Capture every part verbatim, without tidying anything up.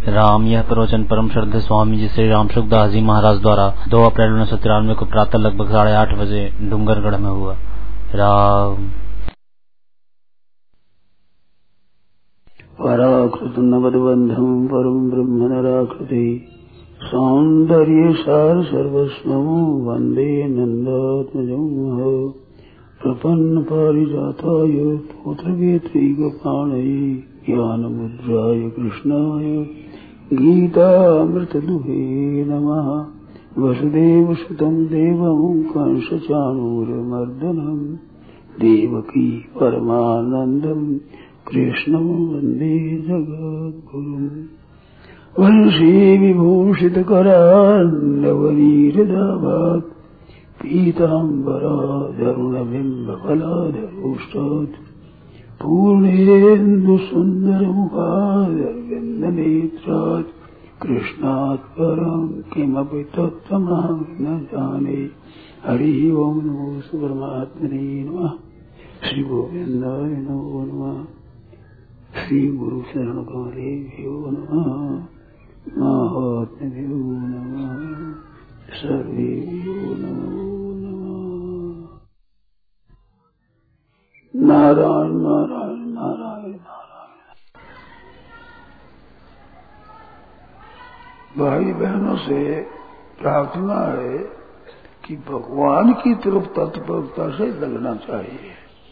राम। यह प्रवचन परम श्रद्धेय स्वामी जी श्री राम सुखदास जी महाराज द्वारा दो अप्रैल उन्नीस सौ तिरानवे को प्रातः लगभग साढ़े आठ बजे डूंगरगढ़ में हुआ। राम। पराकृत नवद्बंधम परम ब्रह्म नराकृति सौंदर्य सार सर्वस्वं वंदे नंदात्मजं प्रपन्न पारिजाताय पुत्रवेत्रैकपाणये ज्ञानमुद्राय कृष्णाय गीतामृतदुहे नमः। वसुदेवसुतं देवं कंसचाणूरमर्दनं देवकी परमानन्दं कृष्णं वन्दे जगद्गुरुम्। वंशी विभूषितकरान्नवनीरदाभात् पीताम्बराधरुणबिम्बफलाधरोष्टात् पूर्णेन्दुसुन्दरमुखादरविन्दनेत्रात् कृष्णात् परं किमपि तत्त्वमहं न जाने। हरि ओं नमो परमात्मने नमः। श्री गोविन्दाय नमो नमः। श्री गुरु शरण कमलेभ्यो नमः। महात्म्यो नमः। सर्वेभ्यो नमो नमः। नारायण नारायण नारायण नारायण। भाई बहनों से प्रार्थना है कि भगवान की तरफ तत्परता से लगना चाहिए।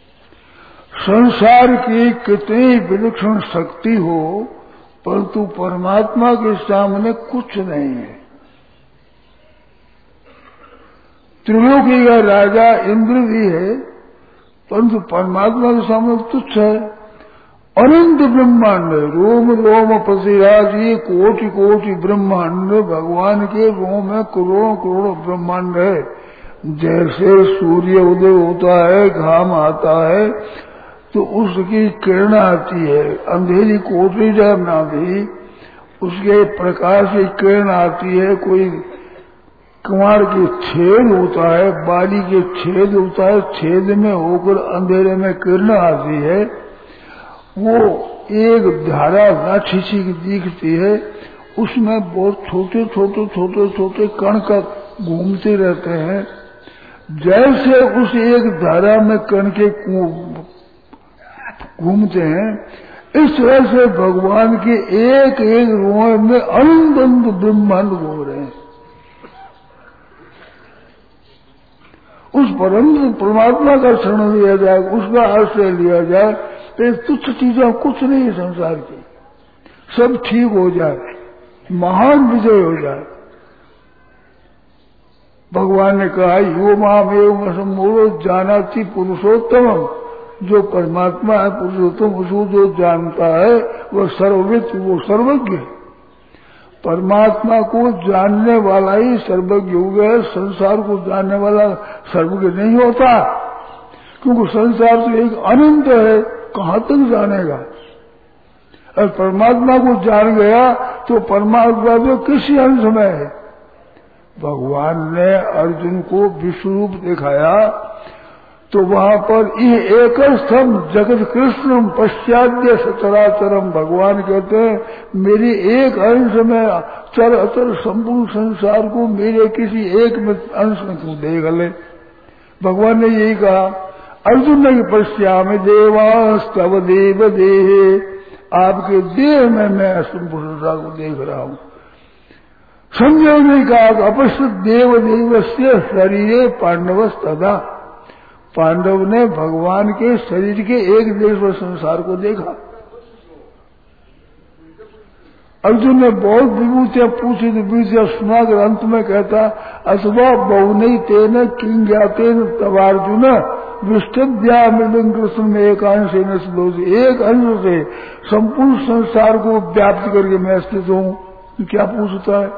संसार की कितनी विलक्षण शक्ति हो परंतु परमात्मा के सामने कुछ नहीं है। त्रिलोकी का राजा इंद्र भी है परंतु परमात्मा के सामने तुच्छ है। अनंत ब्रह्मांड रोम रोम पशिराज, ये कोटि कोटि ब्रह्मांड भगवान के रोम में करोड़ों करोड़ों ब्रह्मांड है। जैसे सूर्य उदय होता है, घाम आता है तो उसकी किरण आती है, अंधेरी कोटरी में भी उसके प्रकाश की किरण आती है। कोई कुमार के छेद होता है, बाली के छेद होता है, छेद में होकर अंधेरे में किरण आती है। वो एक धारा राक्षसी की दिखती है, उसमें बहुत छोटे छोटे छोटे छोटे कण का घूमते रहते हैं। जैसे उस एक धारा में कण के घूमते हैं, इस तरह से भगवान के एक एक रोए में अनंत अनंत ब्रह्मांड घूम रहे हैं। उस परम परमात्मा का शरण लिया जाए, उसका आश्रय लिया जाए तो तुच्छ चीजें कुछ नहीं है संसार की, सब ठीक हो जाए, महान विजय हो जाए। भगवान ने कहा यो माम एवं असम्मूढ़ो जानाति पुरुषोत्तम, जो परमात्मा है पुरुषोत्तम उसको जो जानता है वह सर्वविद, वो सर्वज्ञ है। परमात्मा को जानने वाला ही सर्वज्ञ हो गया। संसार को जानने वाला सर्वज्ञ नहीं होता, क्योंकि संसार तो एक अनंत है, कहाँ तक जानेगा। और परमात्मा को जान गया तो परमात्मा तो किसी अंश में है। भगवान ने अर्जुन को विश्व रूप दिखाया तो वहां पर ये एक स्थम जगत कृष्णम पश्चाद्य सचराचरम, भगवान कहते हैं मेरी एक अंश में चर अचर संपूर्ण संसार को मेरे किसी एक में अंश में तू देख ले। भगवान ने यही कहा। अर्जुन ने पश्याम देवास्तव देव देहे, आपके देह में मैं संपूर्ण संसार को देख रहा हूं। संजय ने कहा अपश्यत देव देवस्य शरीरे पांडवस तदा, पांडव ने भगवान के शरीर के एक देश पर संसार को देखा। अर्जुन ने बहुत विभूतियां पूछी तो विभूतियां सुनाकर अंत में कहता अथवा बहुनई तेन किंग ज्ञातेन तवार्जुन विष्टद्या मृदं कृष्ण में एक अंश एक अंश से संपूर्ण संसार को व्याप्त करके मैं स्थित हूं, क्या पूछता है।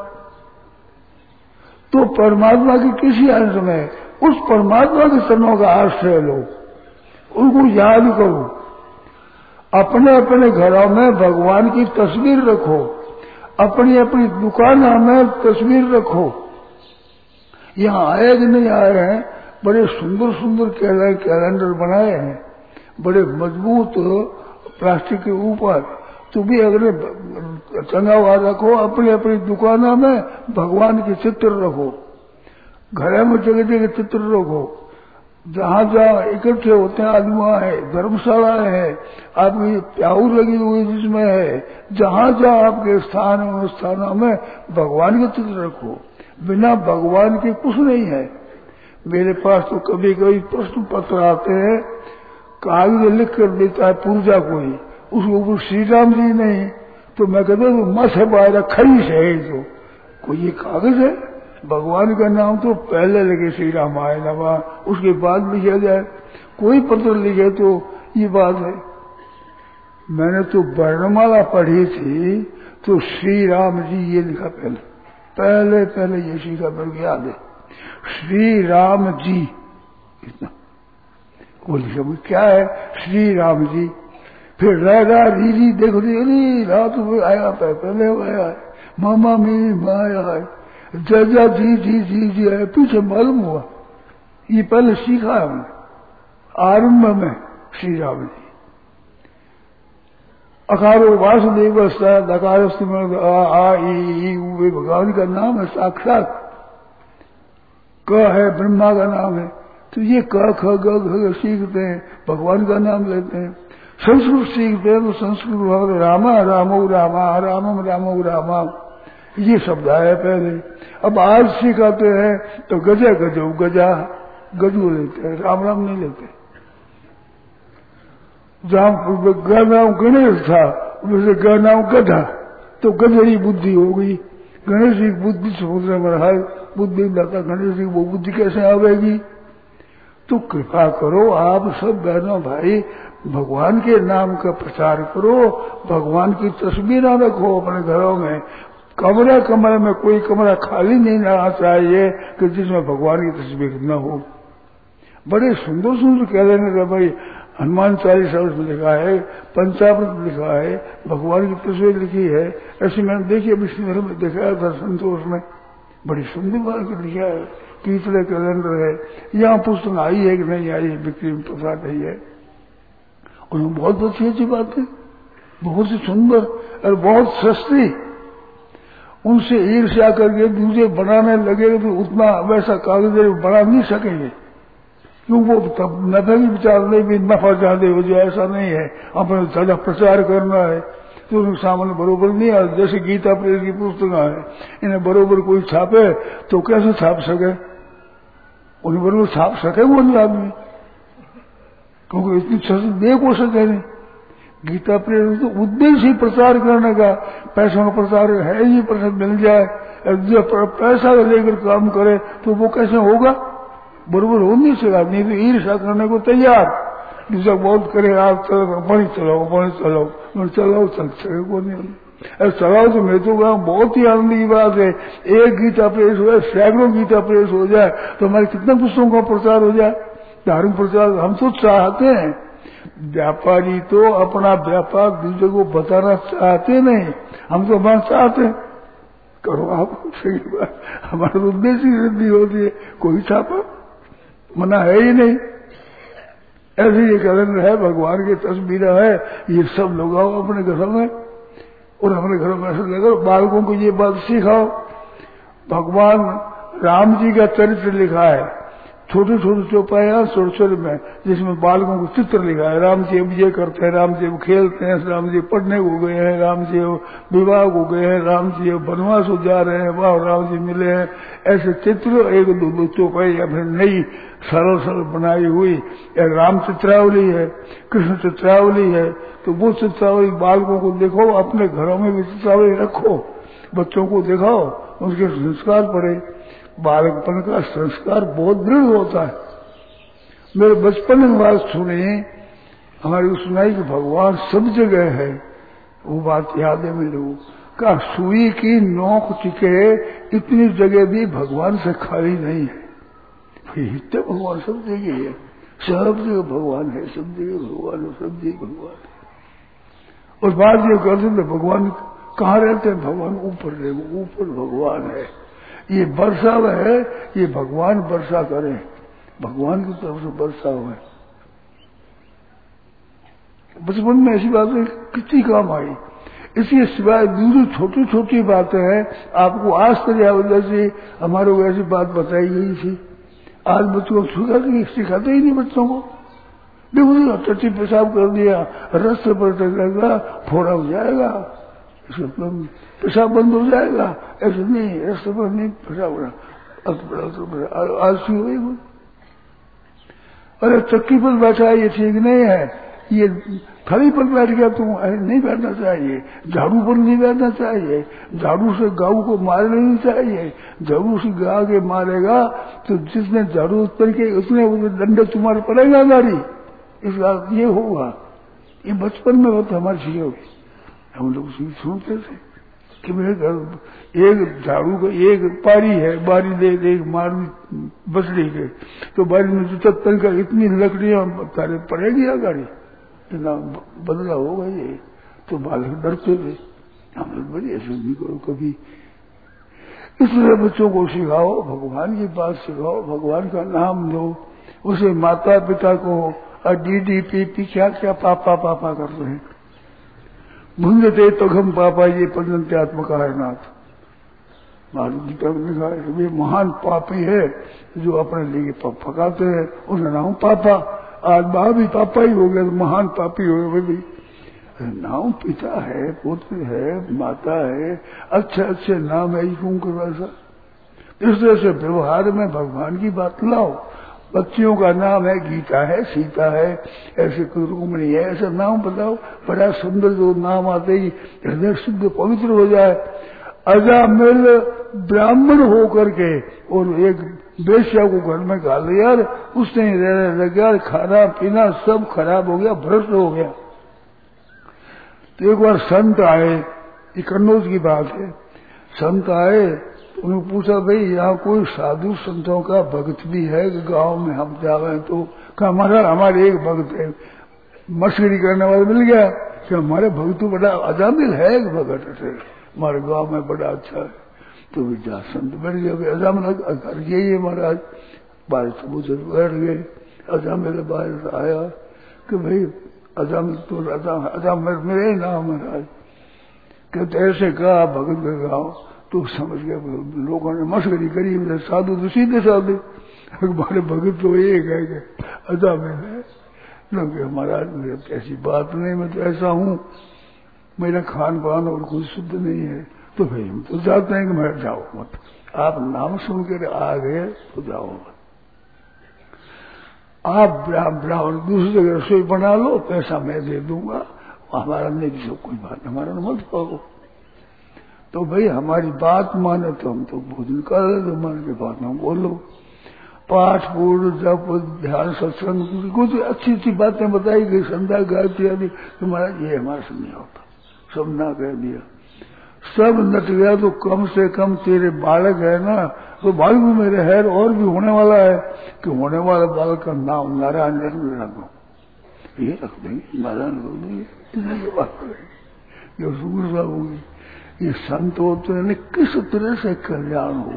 तो परमात्मा के किसी अंश में उस परमात्मा के चरणों का आश्रय लो, उनको याद करो। अपने अपने घरों में भगवान की तस्वीर रखो, अपनी अपनी दुकानों में तस्वीर रखो। यहाँ आए कि नहीं आए हैं, बड़े सुंदर सुंदर कैलेंडर बनाए हैं, बड़े मजबूत प्लास्टिक के ऊपर, तू भी अगले टंगा हुआ रखो, अपनी अपनी दुकानों में भगवान के चित्र रखो, घरों में जगह जगह चित्र रखो, जहां जहां इकट्ठे होते हैं आदमी वहां है, धर्मशाला है, आपकी प्याऊ लगी हुई जिसमें है, जहां जहां आपके स्थान है उन स्थानों में भगवान के चित्र रखो। बिना भगवान के कुछ नहीं है। मेरे पास तो कभी कभी प्रश्न पत्र आते हैं, कागज लिख कर देता है पूर्जा कोई, उसके ऊपर श्री राम जी नहीं, तो मैं कहता हूँ मत है बाहर खरी से है, तो कोई ये कागज है? भगवान का नाम तो पहले लगे श्री राम आए नवा, उसके बाद लिखा जाए। कोई पत्र लिखे तो ये बात है। मैंने तो वर्णमाला पढ़ी थी तो श्री राम जी ये लिखा पहले पहले पहले ये सीखा, मेरे को याद है श्री राम जी, इतना वो लिखा। क्या है श्री राम जी? फिर रा रा री री देखो री रात में आया पहले आया है, मामा मेरी माया है, जजा जी जी जी जी है, पीछे मालूम हुआ। ये पहले सीखा है हमने आरंभ में श्री राम जी। अकारो वासुदेव दकार आ ई वे भगवान का नाम है साक्षात। क है ब्रह्मा का नाम है, तो ये क ख ग घ सीखते हैं, भगवान का नाम लेते हैं। संस्कृत सीखते हैं तो संस्कृत भगवान रामा रामो रामा रामम रामो रामा ये शब्द आया पहले। अब आज सिखाते हैं तो गजा गजो गजा गजू लेते हैं, राम राम नहीं लेते। जहां ग नाम गणेश था वैसे ग नाम गधा, तो गधेरी बुद्धि हो गई। गणेश जी बुद्धि समुद्र में रहा, बुद्धि लाता गणेश जी वो बुद्धि कैसे आवेगी? तो कृपा करो आप सब बहनों भाई, भगवान के नाम का प्रचार करो, भगवान की तस्वीर रखो अपने घरों में। कमरे कमरे में कोई कमरा खाली नहीं रहना चाहिए कि जिसमें भगवान की तस्वीर न हो। बड़े सुंदर सुंदर कैलेंडर है भाई, हनुमान चालीसा उसमें लिखा है, पंचामृत लिखा है, भगवान की तस्वीर लिखी है। ऐसे मैंने देखी अभी श्रीनगर में देखा था संतोष में, बड़ी सुंदर बात लिखा है, कीचड़े कैलेंडर है। यहाँ पुस्तक आई है कि नहीं आई है बिक्री में पता नहीं है। उन्होंने बहुत अच्छी अच्छी बात है, बहुत ही सुंदर और बहुत सस्ती। उनसे ईर्ष्या करके दूसरे बनाने लगे तो उतना वैसा कागज बना नहीं सकेंगे, क्यों वो तब नफे की विचार नहीं भी नफा ज्यादा हो जाए, ऐसा नहीं है। अपने ज्यादा प्रचार करना है तो उनके सामने बरोबर नहीं आ। जैसे गीता प्रेस की पुस्तक है, इन्हें बरोबर कोई छापे तो कैसे छाप सके? उन्हें बरोबर छाप सके वो नहीं आदमी, क्योंकि इतनी छत दे को सके नहीं। गीता प्रेस तो उद्देश्य ही प्रचार करने का, पैसों का प्रचार है ही, पैसा मिल जाए। जो पैसा लेकर काम करे तो वो कैसे होगा? बरोबर हो नहीं सका। नहीं तो ईर्ष्या करने को तैयार, दूसरा बहुत करे आप चलो पानी चलाओ पानी चलाओ, मैं चलाओ चल सके को नहीं। अरे चलाओ तो मैं तो कहूँ बहुत ही आनंद की बात है। एक गीता प्रेस हो जाए, सैकड़ों गीता प्रेस हो जाए तो हमारे कितने पुस्तकों का प्रचार हो जाए, धार्मिक प्रचार। हम तो चाहते हैं, व्यापारी तो अपना व्यापार दूसरे को बताना चाहते नहीं, हम तो हमारा चाहते हैं। करो आप सही बात, हमारा उद्देश्य ही वृद्धि होती है। कोई छापा मना है ही नहीं। ऐसे ये कैलेंडर है, भगवान की तस्वीर है, ये सब लगाओ अपने घरों में और अपने घरों में ऐसे लगाओ। बालकों को ये बात सिखाओ। भगवान राम जी का चरित्र लिखा है, छोटे छोटे चौपाया छोटे छोटे में, जिसमें बालकों को चित्र लिखा है। राम जी अब ये करते हैं, राम जी अब खेलते हैं, राम जी पढ़ने को गए हैं, राम जी विवाह को गए हैं, राम जी वनवास को जा रहे हैं, वाह राम जी मिले हैं। ऐसे चित्र एक दो दो चौपाया फिर नई सरल सरल बनाई हुई राम चित्रावली है, कृष्ण चित्रावली है। तो वो चित्रावली बालकों को देखो, अपने घरों में भी चित्रावली रखो, बच्चों को दिखाओ, उनके संस्कार पड़े। बालकपन का संस्कार बहुत दृढ़ होता है। मेरे बचपन में बात सुनी, हमारी सुनाई कि भगवान सब जगह है, वो बात याद है मेरे को। का सुई की नोक टिके इतनी जगह भी भगवान से खाली नहीं है। हित भगवान सब जगह है, सब जगह भगवान है, सब जगह भगवान है, सब जगह भगवान है। और बात ये करते थे भगवान कहाँ रहते हैं? भगवान ऊपर रहे, ऊपर भगवान है। ये वर्षा है, ये भगवान वर्षा करें, भगवान की तरफ से वर्षा हुए। बचपन में ऐसी बातें कितनी काम आई। इसके सिवाय दूसरी छोटी छोटी बातें हैं। आपको आज तरह वजह से हमारे को ऐसी बात बताई गई थी। आज बच्चों को सिखाते सिखाते ही नहीं बच्चों को। देखो टट्टी पेशाब कर दिया, रस पर टकराएगा, फोड़ा हो जाएगा, पेशाब बंद हो जाएगा। ऐसे नहीं, रस पर नहीं पेशाब आलसी हो गई। अरे चक्की पर बैठा है ये ठीक नहीं है, ये थली पर बैठ गया तुम नहीं बैठना चाहिए, झाड़ू पर नहीं बैठना चाहिए, झाड़ू से गाऊ को मार नहीं चाहिए, झाड़ू से गा के मारेगा तो जिसने झाड़ू उत्तर के उसने दंड तुम्हारे पड़ेगा गाड़ी। इसका ये होगा। ये बचपन में होता हमारी चीजें होगी। हम लोग सुनते थे कि मेरे घर एक झाड़ू का एक पारी है, बारी दे दे एक मार बसड़ी के, तो बारी में जो तत्न का इतनी लकड़ियां तारे पड़ेगी या गाड़ी, इतना बदला होगा ये। तो बालक डरते थे। हम लोग बड़ी ऐसे नहीं करो कभी। इसलिए बच्चों को सिखाओ, भगवान की बात सिखाओ, भगवान का नाम लो। उसे माता पिता को डी डी पी पी क्या क्या पापा पापा कर रहे हैं। भुंजते तो हम पापा ये पर्यंत आत्मका है नाथ। गीता में लिखा है वे महान पापी है जो अपने लिए पकाते हैं, उसका नाम पापा। आज माँ भी पापा ही हो गया तो महान पापी हो गए भी। नाम पिता है, पुत्र है, माता है, अच्छे अच्छे नाम है, क्यों करो ऐसा। इस तरह से व्यवहार में भगवान की बात लाओ। बच्चियों का नाम है गीता है, सीता है, ऐसे कोई रुक्मिणी है, ऐसा नाम बताओ। बड़ा सुंदर जो नाम आते ही हृदय शुद्ध पवित्र हो जाए। अजामिल ब्राह्मण होकर के और एक बेश्या को घर में खा लिया, उसने रहने लग गया, खाना पीना सब खराब हो गया, भ्रष्ट हो गया। तो एक बार संत आए, ये कन्नौज की बात है। संत आए, उन्होंने पूछा भाई यहाँ कोई साधु संतों का भक्त भी है कि गांव में हम जावे? तो कहा हमारा हमारे एक भक्त है। मस्करी करने वाला मिल गया कि हमारे भक्त तो बड़ा अजामिल है, एक भगत है हमारे गांव में, बड़ा अच्छा है। तो भी जा संत बैठ गया, अजामिल घर गई महाराज, बाहर सबूत बैठ गए। अजामिल बाहर से आया कि भाई अजामिल तो अजामिल मेरे नाम महाराज। कहते ऐसे कहा भगत के गाँव, तो समझ गया लोगों ने मस्करी करी, मेरे साधु तो सीधे साधे, हमारे भगत तो एक है अजामिल है। लोग महाराज मेरे ऐसी बात नहीं, मैं तो ऐसा हूँ, मेरा खान पान और कुछ शुद्ध नहीं है। तो भाई हम तो जाते हैं कि मैं जाओ मत, आप नाम सुन कर आ गए तो जाओ मत। आप ब्राह्मण दूसरी जगह रसोई बना लो, पैसा मैं दे दूंगा, हमारा नहीं जो कोई बात, हमारा मत करो। तो भाई हमारी बात माने तो हम तो भोजन कर रहे, तो मान के बात हम बोलो। पाठ पूर्ण जप ध्यान सत्संग कुछ अच्छी अच्छी बातें बताई गई, संध्या गायत्री आदि, तो महाराज ये हमारे से नहीं होता, सब ना कह दिया, सब नट गया। तो कम से कम तेरे बालक है ना, तो बालक भी मेरे है और भी होने वाला है कि होने वाला बालक का नाम नारायण रख दो, ये रख देंगे, नारायण रख देंगे, ये बात करेंगे। ये सुगुर साहब होगी, ये संत होते हैं किस तरह से कल्याण हो।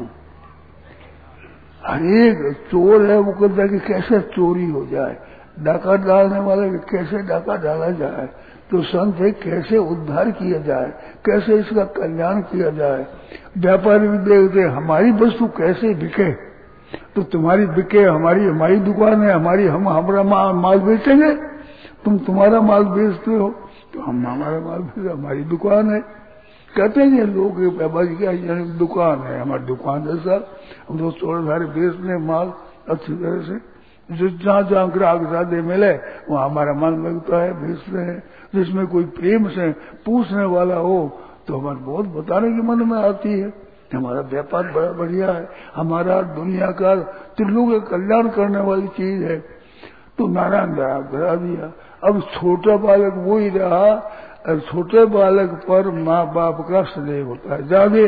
हर एक चोर है वो कहता है कि कैसे चोरी हो जाए, डाका डालने वाले कैसे डाका डाला जाए, तो संत है कैसे उद्धार किया जाए, कैसे इसका कल्याण किया जाए। व्यापारी भी देखते हमारी वस्तु कैसे बिके, तो तुम्हारी बिके, हमारी हमारी दुकान है, हमारी हम हमारा माल, माल बेचेंगे, तुम तुम्हारा माल बेचते हो तो हम हमारा माल बेचते, हमारी दुकान है। कहते हैं लोग व्यापारी क्या दुकान है, हमारी दुकान जैसा हम तो थोड़े सारे बेचने माल अच्छी तरह से, जो जहाँ जहाँ ग्राहक ज्यादा मिले वहाँ हमारा माल लगता है, बेचते हैं। जिसमें कोई प्रेम से पूछने वाला हो तो हमारे बहुत बताने की मन में आती है, हमारा व्यापार बड़ा बढ़िया है, हमारा दुनिया का त्रिलोक का कल्याण करने वाली चीज है। तो नारायण दया करा दिया। अब छोटा बालक वो ही रहा, और छोटे बालक पर माँ बाप का स्नेह होता है ज्यादा।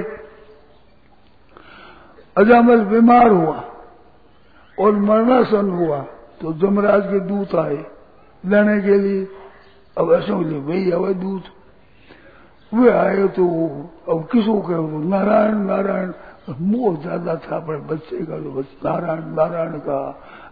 अजामिल बीमार हुआ और मरणासन हुआ, तो जमराज के दूत आए लेने के लिए। अब ऐसे बोले वही आवे दूत, वे आए तो अब किसको कहो, नारायण नारायण। मोह ज्यादा था अपने बच्चे का, तो बस नारायण नारायण का,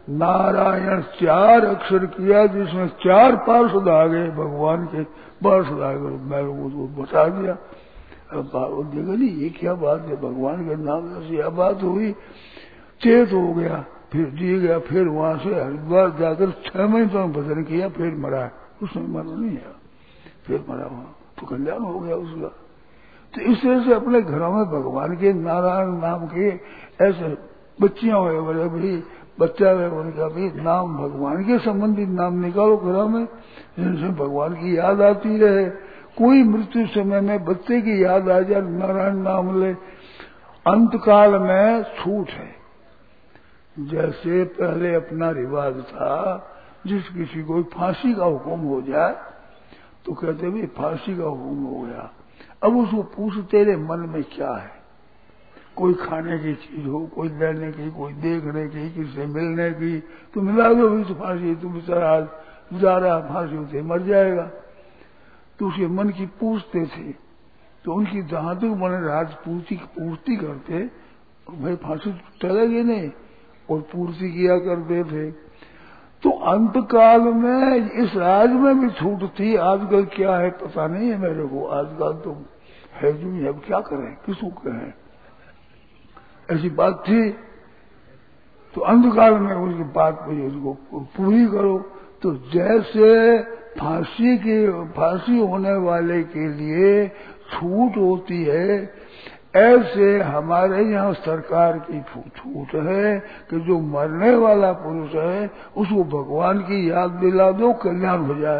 नारायण चार अक्षर किया जिसमें चार पार्षद आ गए भगवान के पार्षद आ गए, मैंने वो बता दिया। अब देखा नहीं ये क्या बात है, भगवान के नाम से यह बात हुई, चेत हो गया, फिर जी गया, फिर वहां से हरिद्वार जाकर छह महीने तक भजन किया, फिर मरा, उसमें मरा नहीं है, फिर मरा वहां, तो कल्याण हो गया उसका। तो इस तरह से अपने घरों में भगवान के नारायण नाम के ऐसे बच्चियां हुए, बड़े भाई बच्चा है उनका भी नाम भगवान के संबंधित नाम निकालो घरों में, जिनसे भगवान की याद आती रहे। कोई मृत्यु समय में बच्चे की याद आ जाए, नारायण नाम ले। अंतकाल में छूट है, जैसे पहले अपना रिवाज था, जिस किसी को फांसी का हुक्म हो जाए तो कहते भाई फांसी का हुक्म हो गया, अब उसको पूछ तेरे मन में क्या है, कोई खाने की चीज हो, कोई लेने की, कोई देखने की, किसी से मिलने की, तो मिला दो भी तो फांसी, तुम बेचारा आज जा रहा फांसी से मर जाएगा। तो उसके मन की पूछते थे, तो उनकी जहां तक मन राजपूर्ति पूर्ति करते, भाई फांसी चलेगी नहीं, और पूर्ति किया करते थे। तो अंतकाल में इस राज में भी छूट थी, आजकल क्या है पता नहीं है मेरे को, आजकल तो है जो नहीं, अब क्या करें, किसको कहें, ऐसी बात थी। तो अंधकाल में उसकी बात को उसको पूरी करो। तो जैसे फांसी की फांसी होने वाले के लिए छूट होती है, ऐसे हमारे यहाँ सरकार की छूट है कि जो मरने वाला पुरुष है उसको भगवान की याद दिला दो, कल्याण हो जाए।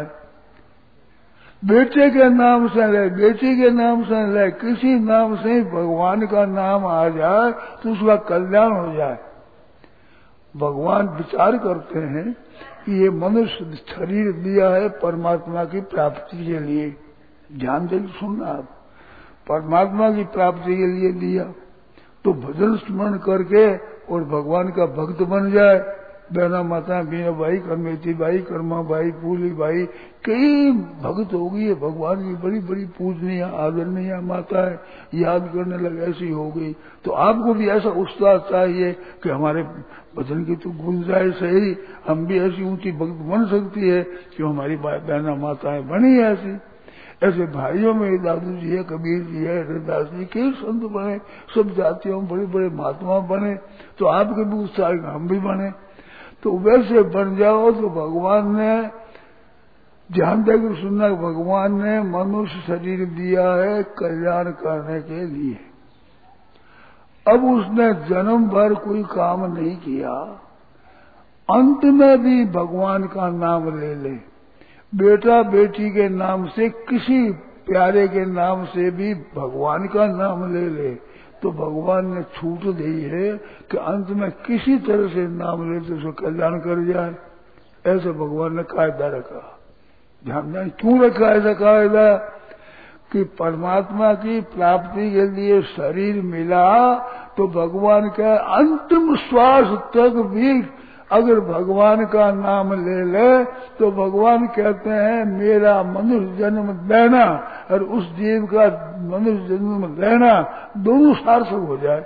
बेटे के नाम से ले, बेटी के नाम से ले, किसी नाम से भगवान का नाम आ जाए तो उसका कल्याण हो जाए। भगवान विचार करते हैं कि ये मनुष्य शरीर दिया है परमात्मा की प्राप्ति के लिए, ध्यान दे सुनना आप, परमात्मा की प्राप्ति के लिए दिया, तो भजन स्मरण करके और भगवान का भक्त बन जाए। बहना माता बीना बाई, करमेती बाई, कर्मा बाई, पूली बाई, कई भक्त हो गई है भगवान की, बड़ी बड़ी पूजनीय आदरणीय माता है, याद करने लगे, ऐसी हो गई। तो आपको भी ऐसा उत्साह चाहिए कि हमारे भजन की तो गुंजाइश है ही, हम भी ऐसी ऊंची भक्त बन सकती है कि हमारी बहना माताएं बनी ऐसी। ऐसे भाइयों में दादू जी है, कबीर जी है, हरिदास जी, कई संत बने, सब जातियों में बड़े बड़े महात्मा बने, तो आपके भी उत्साह हम भी बने। तो वैसे बन जाओ तो भगवान ने ध्यान देकर सुनना, भगवान ने मनुष्य शरीर दिया है कल्याण करने के लिए। अब उसने जन्म भर कोई काम नहीं किया, अंत में भी भगवान का नाम ले ले, बेटा बेटी के नाम से, किसी प्यारे के नाम से भी भगवान का नाम ले ले, तो भगवान ने छूट दी है कि अंत में किसी तरह से नाम ले तो उसको कल्याण कर जाए। ऐसे भगवान ने कायदा रखा। ध्यान दें क्यों रखा ऐसा कायदा, कि परमात्मा की प्राप्ति के लिए शरीर मिला तो भगवान का अंतिम श्वास तक भी अगर भगवान का नाम ले ले तो भगवान कहते हैं मेरा मनुष्य जन्म लेना और उस जीव का मनुष्य जन्म लेना दोनों सार्थक हो जाए।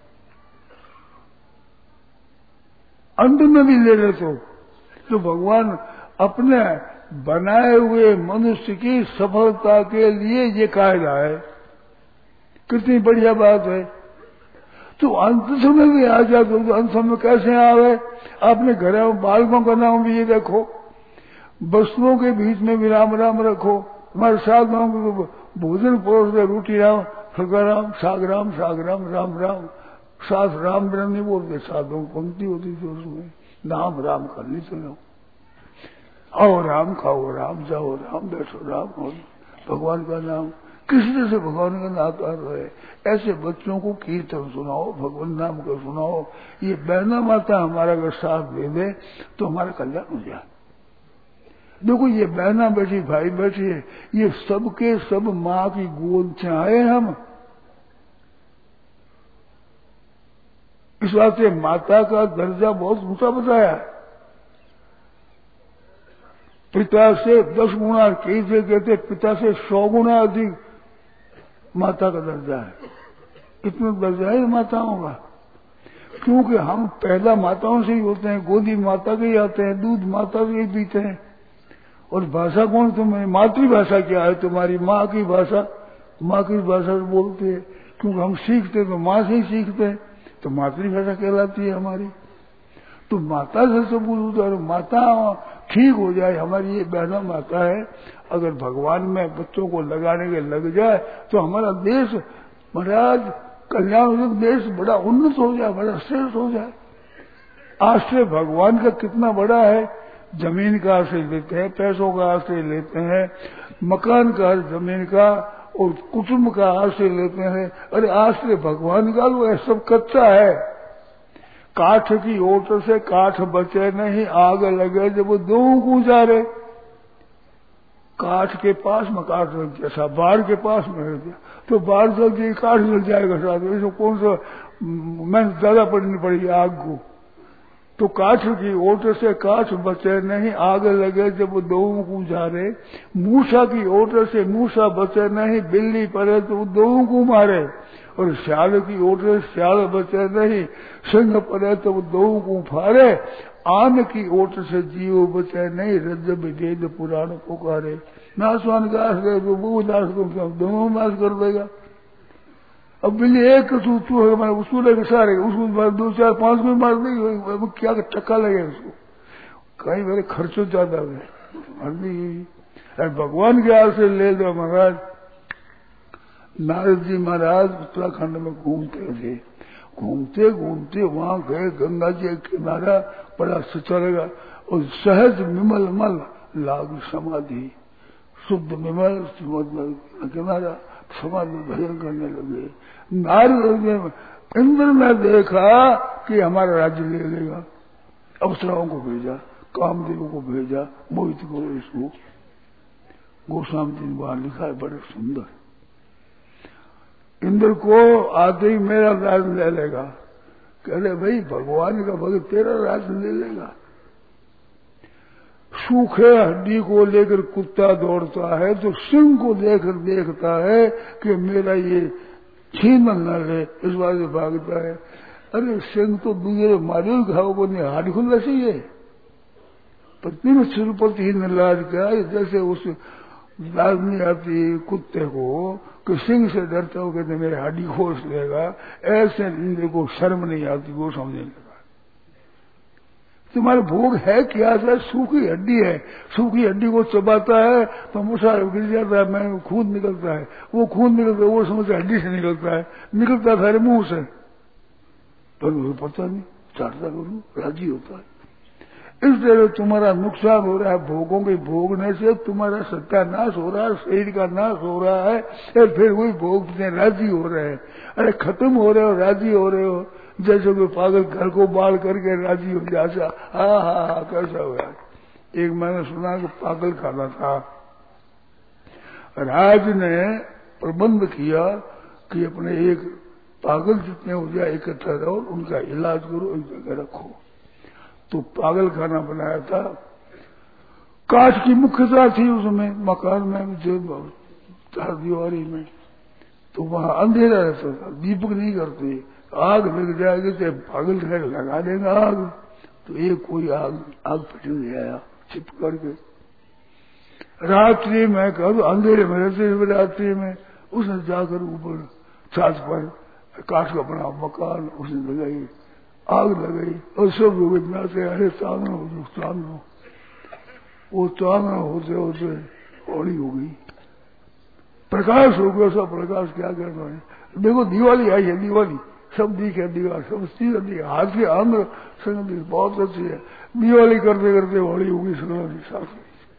अंत में भी ले ले तो, तो भगवान अपने बनाए हुए मनुष्य की सफलता के लिए ये कायदा है। कितनी बढ़िया बात है। तो अंत समय भी आ जाए तो अंत समय कैसे आवे, आपने घर में बालकों का नाम भी ये देखो, वस्तुओं के बीच में भी राम राम रखो। हमारे साधुओं को भोजन परोस दे, रोटी राम, फुलका राम, साग राम, साग राम, राम राम, साथ राम ब्रह्म नहीं बोलते, साधुओं पंक्ति होती थी उसमें, नाम राम करनी चलो, आओ राम, खाओ राम, जाओ राम, बैठो राम, और भगवान का नाम किसी तरह से भगवान का नाता रहे। ऐसे बच्चों को कीर्तन सुनाओ, भगवान नाम को सुनाओ। ये बहना माता हमारा अगर साथ दे दे तो हमारा कल्याण हो जाए। देखो ये बहना बैठी, भाई बैठी है, ये सबके सब माँ की गोद से आए हम। इस बात से माता का दर्जा बहुत ऊंचा बताया है। पिता से दस गुना, कई से कहते पिता से सौ गुना अधिक माता का दर्जा है। इतना दर्जा है माताओं का। क्योंकि हम पहला माताओं से ही होते हैं, गोदी माता के ही आते हैं, दूध माता के ही पीते हैं। और भाषा कौन तुम्हें, मातृभाषा क्या है तुम्हारी, माँ की भाषा, माँ की भाषा बोलते हैं, क्योंकि हम सीखते तो माँ से ही सीखते हैं, तो मातृभाषा कहलाती है हमारी। तो माता से सब उतारो, माता ठीक हो जाए। हमारी ये बहना माता है, अगर भगवान में बच्चों को लगाने के लग जाए तो हमारा देश महाराज कल्याण, देश बड़ा उन्नत हो जाए, बड़ा श्रेष्ठ हो जाए। आश्रय भगवान का कितना बड़ा है, जमीन का आश्रय लेते हैं, पैसों का आश्रय लेते हैं, मकान का, जमीन का और कुटुंब का आश्रय लेते हैं। अरे आश्रय भगवान का लो, सब कच्चा है। काठ की ओट से काठ बचे नहीं, आग लगे जब वो दो गुजारे। काठ के पास में काठ लग गया, बाढ़ के पास में रह गया तो बाढ़ जल गई, काठ लग जाएगा साथ में, इसमें कौन सा मेहनत ज्यादा पड़नी पड़ेगी आग को। तो काठ की ओट से काठ बचे नहीं, आग लगे जब दो गुजारे। मूसा की ओट से मूसा बचे नहीं, बिल्ली पड़े तो दो को मारे। और श्याल की ओट से श्याल बचे नहीं, सिंह पड़े तो दो को फाड़े। आन की ओट से जीव बचे नहीं, रजब वेद पुराण पुकारे। नासवान का आश्रय तो वो नाश कर, दोनों नाश कर देगा। अब बिल्ली एक चूचू है, मैंने उसको लेकर सारे उसको मार, दो चार पांच को मार देगी, क्या टक्का लगे उसको, कहीं मेरे खर्चो ज्यादा है, मार देगी। भगवान के आश्रय ले दो महाराज। नारद जी महाराज उत्तराखंड में घूमते थे, घूमते घूमते वहां गए, गंगा जी किनारा बड़ा सचा लगा और सहज विमल मल लाग समाधि, शुद्ध विमल किनारा समाधि भजन करने लगे। नारद इंद्र ने देखा कि हमारा राज्य ले लेगा, अप्सराओं को भेजा, कामदेव को भेजा, मोहित करो इसको। गोस्वामी जी ने वहां लिखा है बड़े सुंदर, इंद्र को आते ही मेरा राज ले लेगा। कह रहे भाई भगवान का भगत तेरा राज ले लेगा। सूखे हड्डी को लेकर कुत्ता दौड़ता है तो सिंह को देखकर देखता है कि मेरा ये छीन न ले, इस बात से भागता है। अरे सिंह तो दूसरे मारे घाव को नहीं, हाथ खुलना चाहिए। पत्नी में सिरपति ही लाज क्या, जैसे उस लाज नहीं आती कुत्ते को कि सिंह से डरता हो, कहते मेरे हड्डी खोस लेगा, ऐसे इंद्र को शर्म नहीं आती, वो समझने लगा। तुम्हारा भोग है क्या, सर सूखी हड्डी है, सूखी हड्डी को चबाता है तो मुसा गिर जाता है, मैं खून निकलता है, वो खून निकलता है, वो समझते हड्डी से निकलता है, निकलता है सारे मुंह से, पर वो पता नहीं, चाटता करूं राजी होता है। इस तरह तुम्हारा नुकसान हो रहा है, भोगों के भोगने से तुम्हारा सत्यानाश हो रहा है, शरीर का नाश हो रहा है, और फिर वही भोग से राजी हो रहे हैं। अरे खत्म हो रहे हो, राजी हो रहे हो, जैसे कोई पागल घर को बाल करके राजी हो जाता। हाँ हाँ हाँ कैसा हुआ। एक मैंने सुना कि पागल खाना था, राज ने प्रबंध किया कि अपने एक पागल जितने हो जाए इकट्ठा रहो, उनका इलाज करो, एक जगह रखो। तो पागल खाना बनाया था, काठ की मुख्यता थी उसमें, मकान में जो चार दीवारी में, तो वहां अंधेरा रहता था, दीपक नहीं करते, आग लग जाएगी तो पागल घर लगा देगा आग। तो एक कोई आग आग पटने आया छिप करके, रात्रि में कब अंधेरे में रहते रात्रि में, उसने जाकर ऊपर छत पर काठ का बना मकान उसने लगाई, आग लगाई और सब लोग इतना से अरे चांदना हो जो चांदना, वो चांदना होते होते होली हो गई, प्रकाश हो गया। सब प्रकाश क्या करना है, देखो दिवाली आई है, दिवाली सब दिखे, दीवार सब चीज दिखे, हाथ के अंग संग बहुत अच्छी है। दिवाली करते करते होली होगी, संग साफ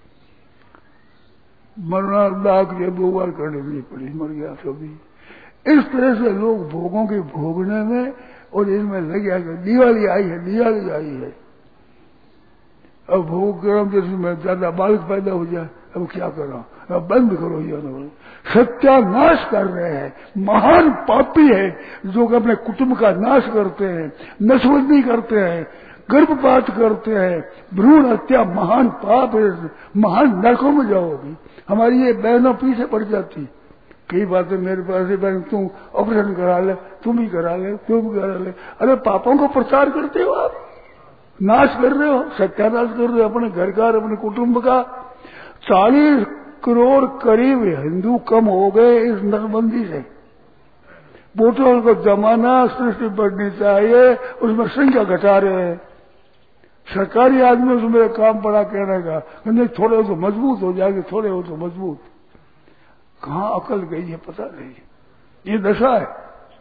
मरना दाग के दो बार करने भी पड़ी, मर गया सभी। इस तरह से लोग भोगों के भोगने में और इनमें लग गया कि दिवाली आई है, दिवाली आई है। अब भोग कर्म जैसे में ज्यादा बालक पैदा हो जाए, अब क्या करो, अब बंद करो ये, सत्यानाश कर रहे हैं। महान पापी है जो कि अपने कुटुंब का नाश करते हैं, नसबंदी करते हैं, गर्भपात करते हैं, भ्रूण हत्या महान पाप है, महान नरकों में जाओगी। हमारी ये बहनों पीछे पड़ जाती, कई बातें मेरे पास है, तू ऑपरेशन करा ले, तुम ही करा ले, तुम भी करा ले। अरे पापों को प्रचार करते हो आप, नाश कर रहे हो, सत्यानाश कर रहे हो अपने घर का, अपने कुटुंब का। चालीस करोड़ करीब हिंदू कम हो गए इस नसबंदी से। वोटों को जमाना सृष्टि बढ़नी चाहिए, उसमें संख्या घटा रहे हैं। सरकारी आदमी उसमें काम पड़ा कहने का, नहीं थोड़े हो तो मजबूत हो जाएंगे, थोड़े हो तो मजबूत। कहाँ अकल गई है पता नहीं, ये दशा है।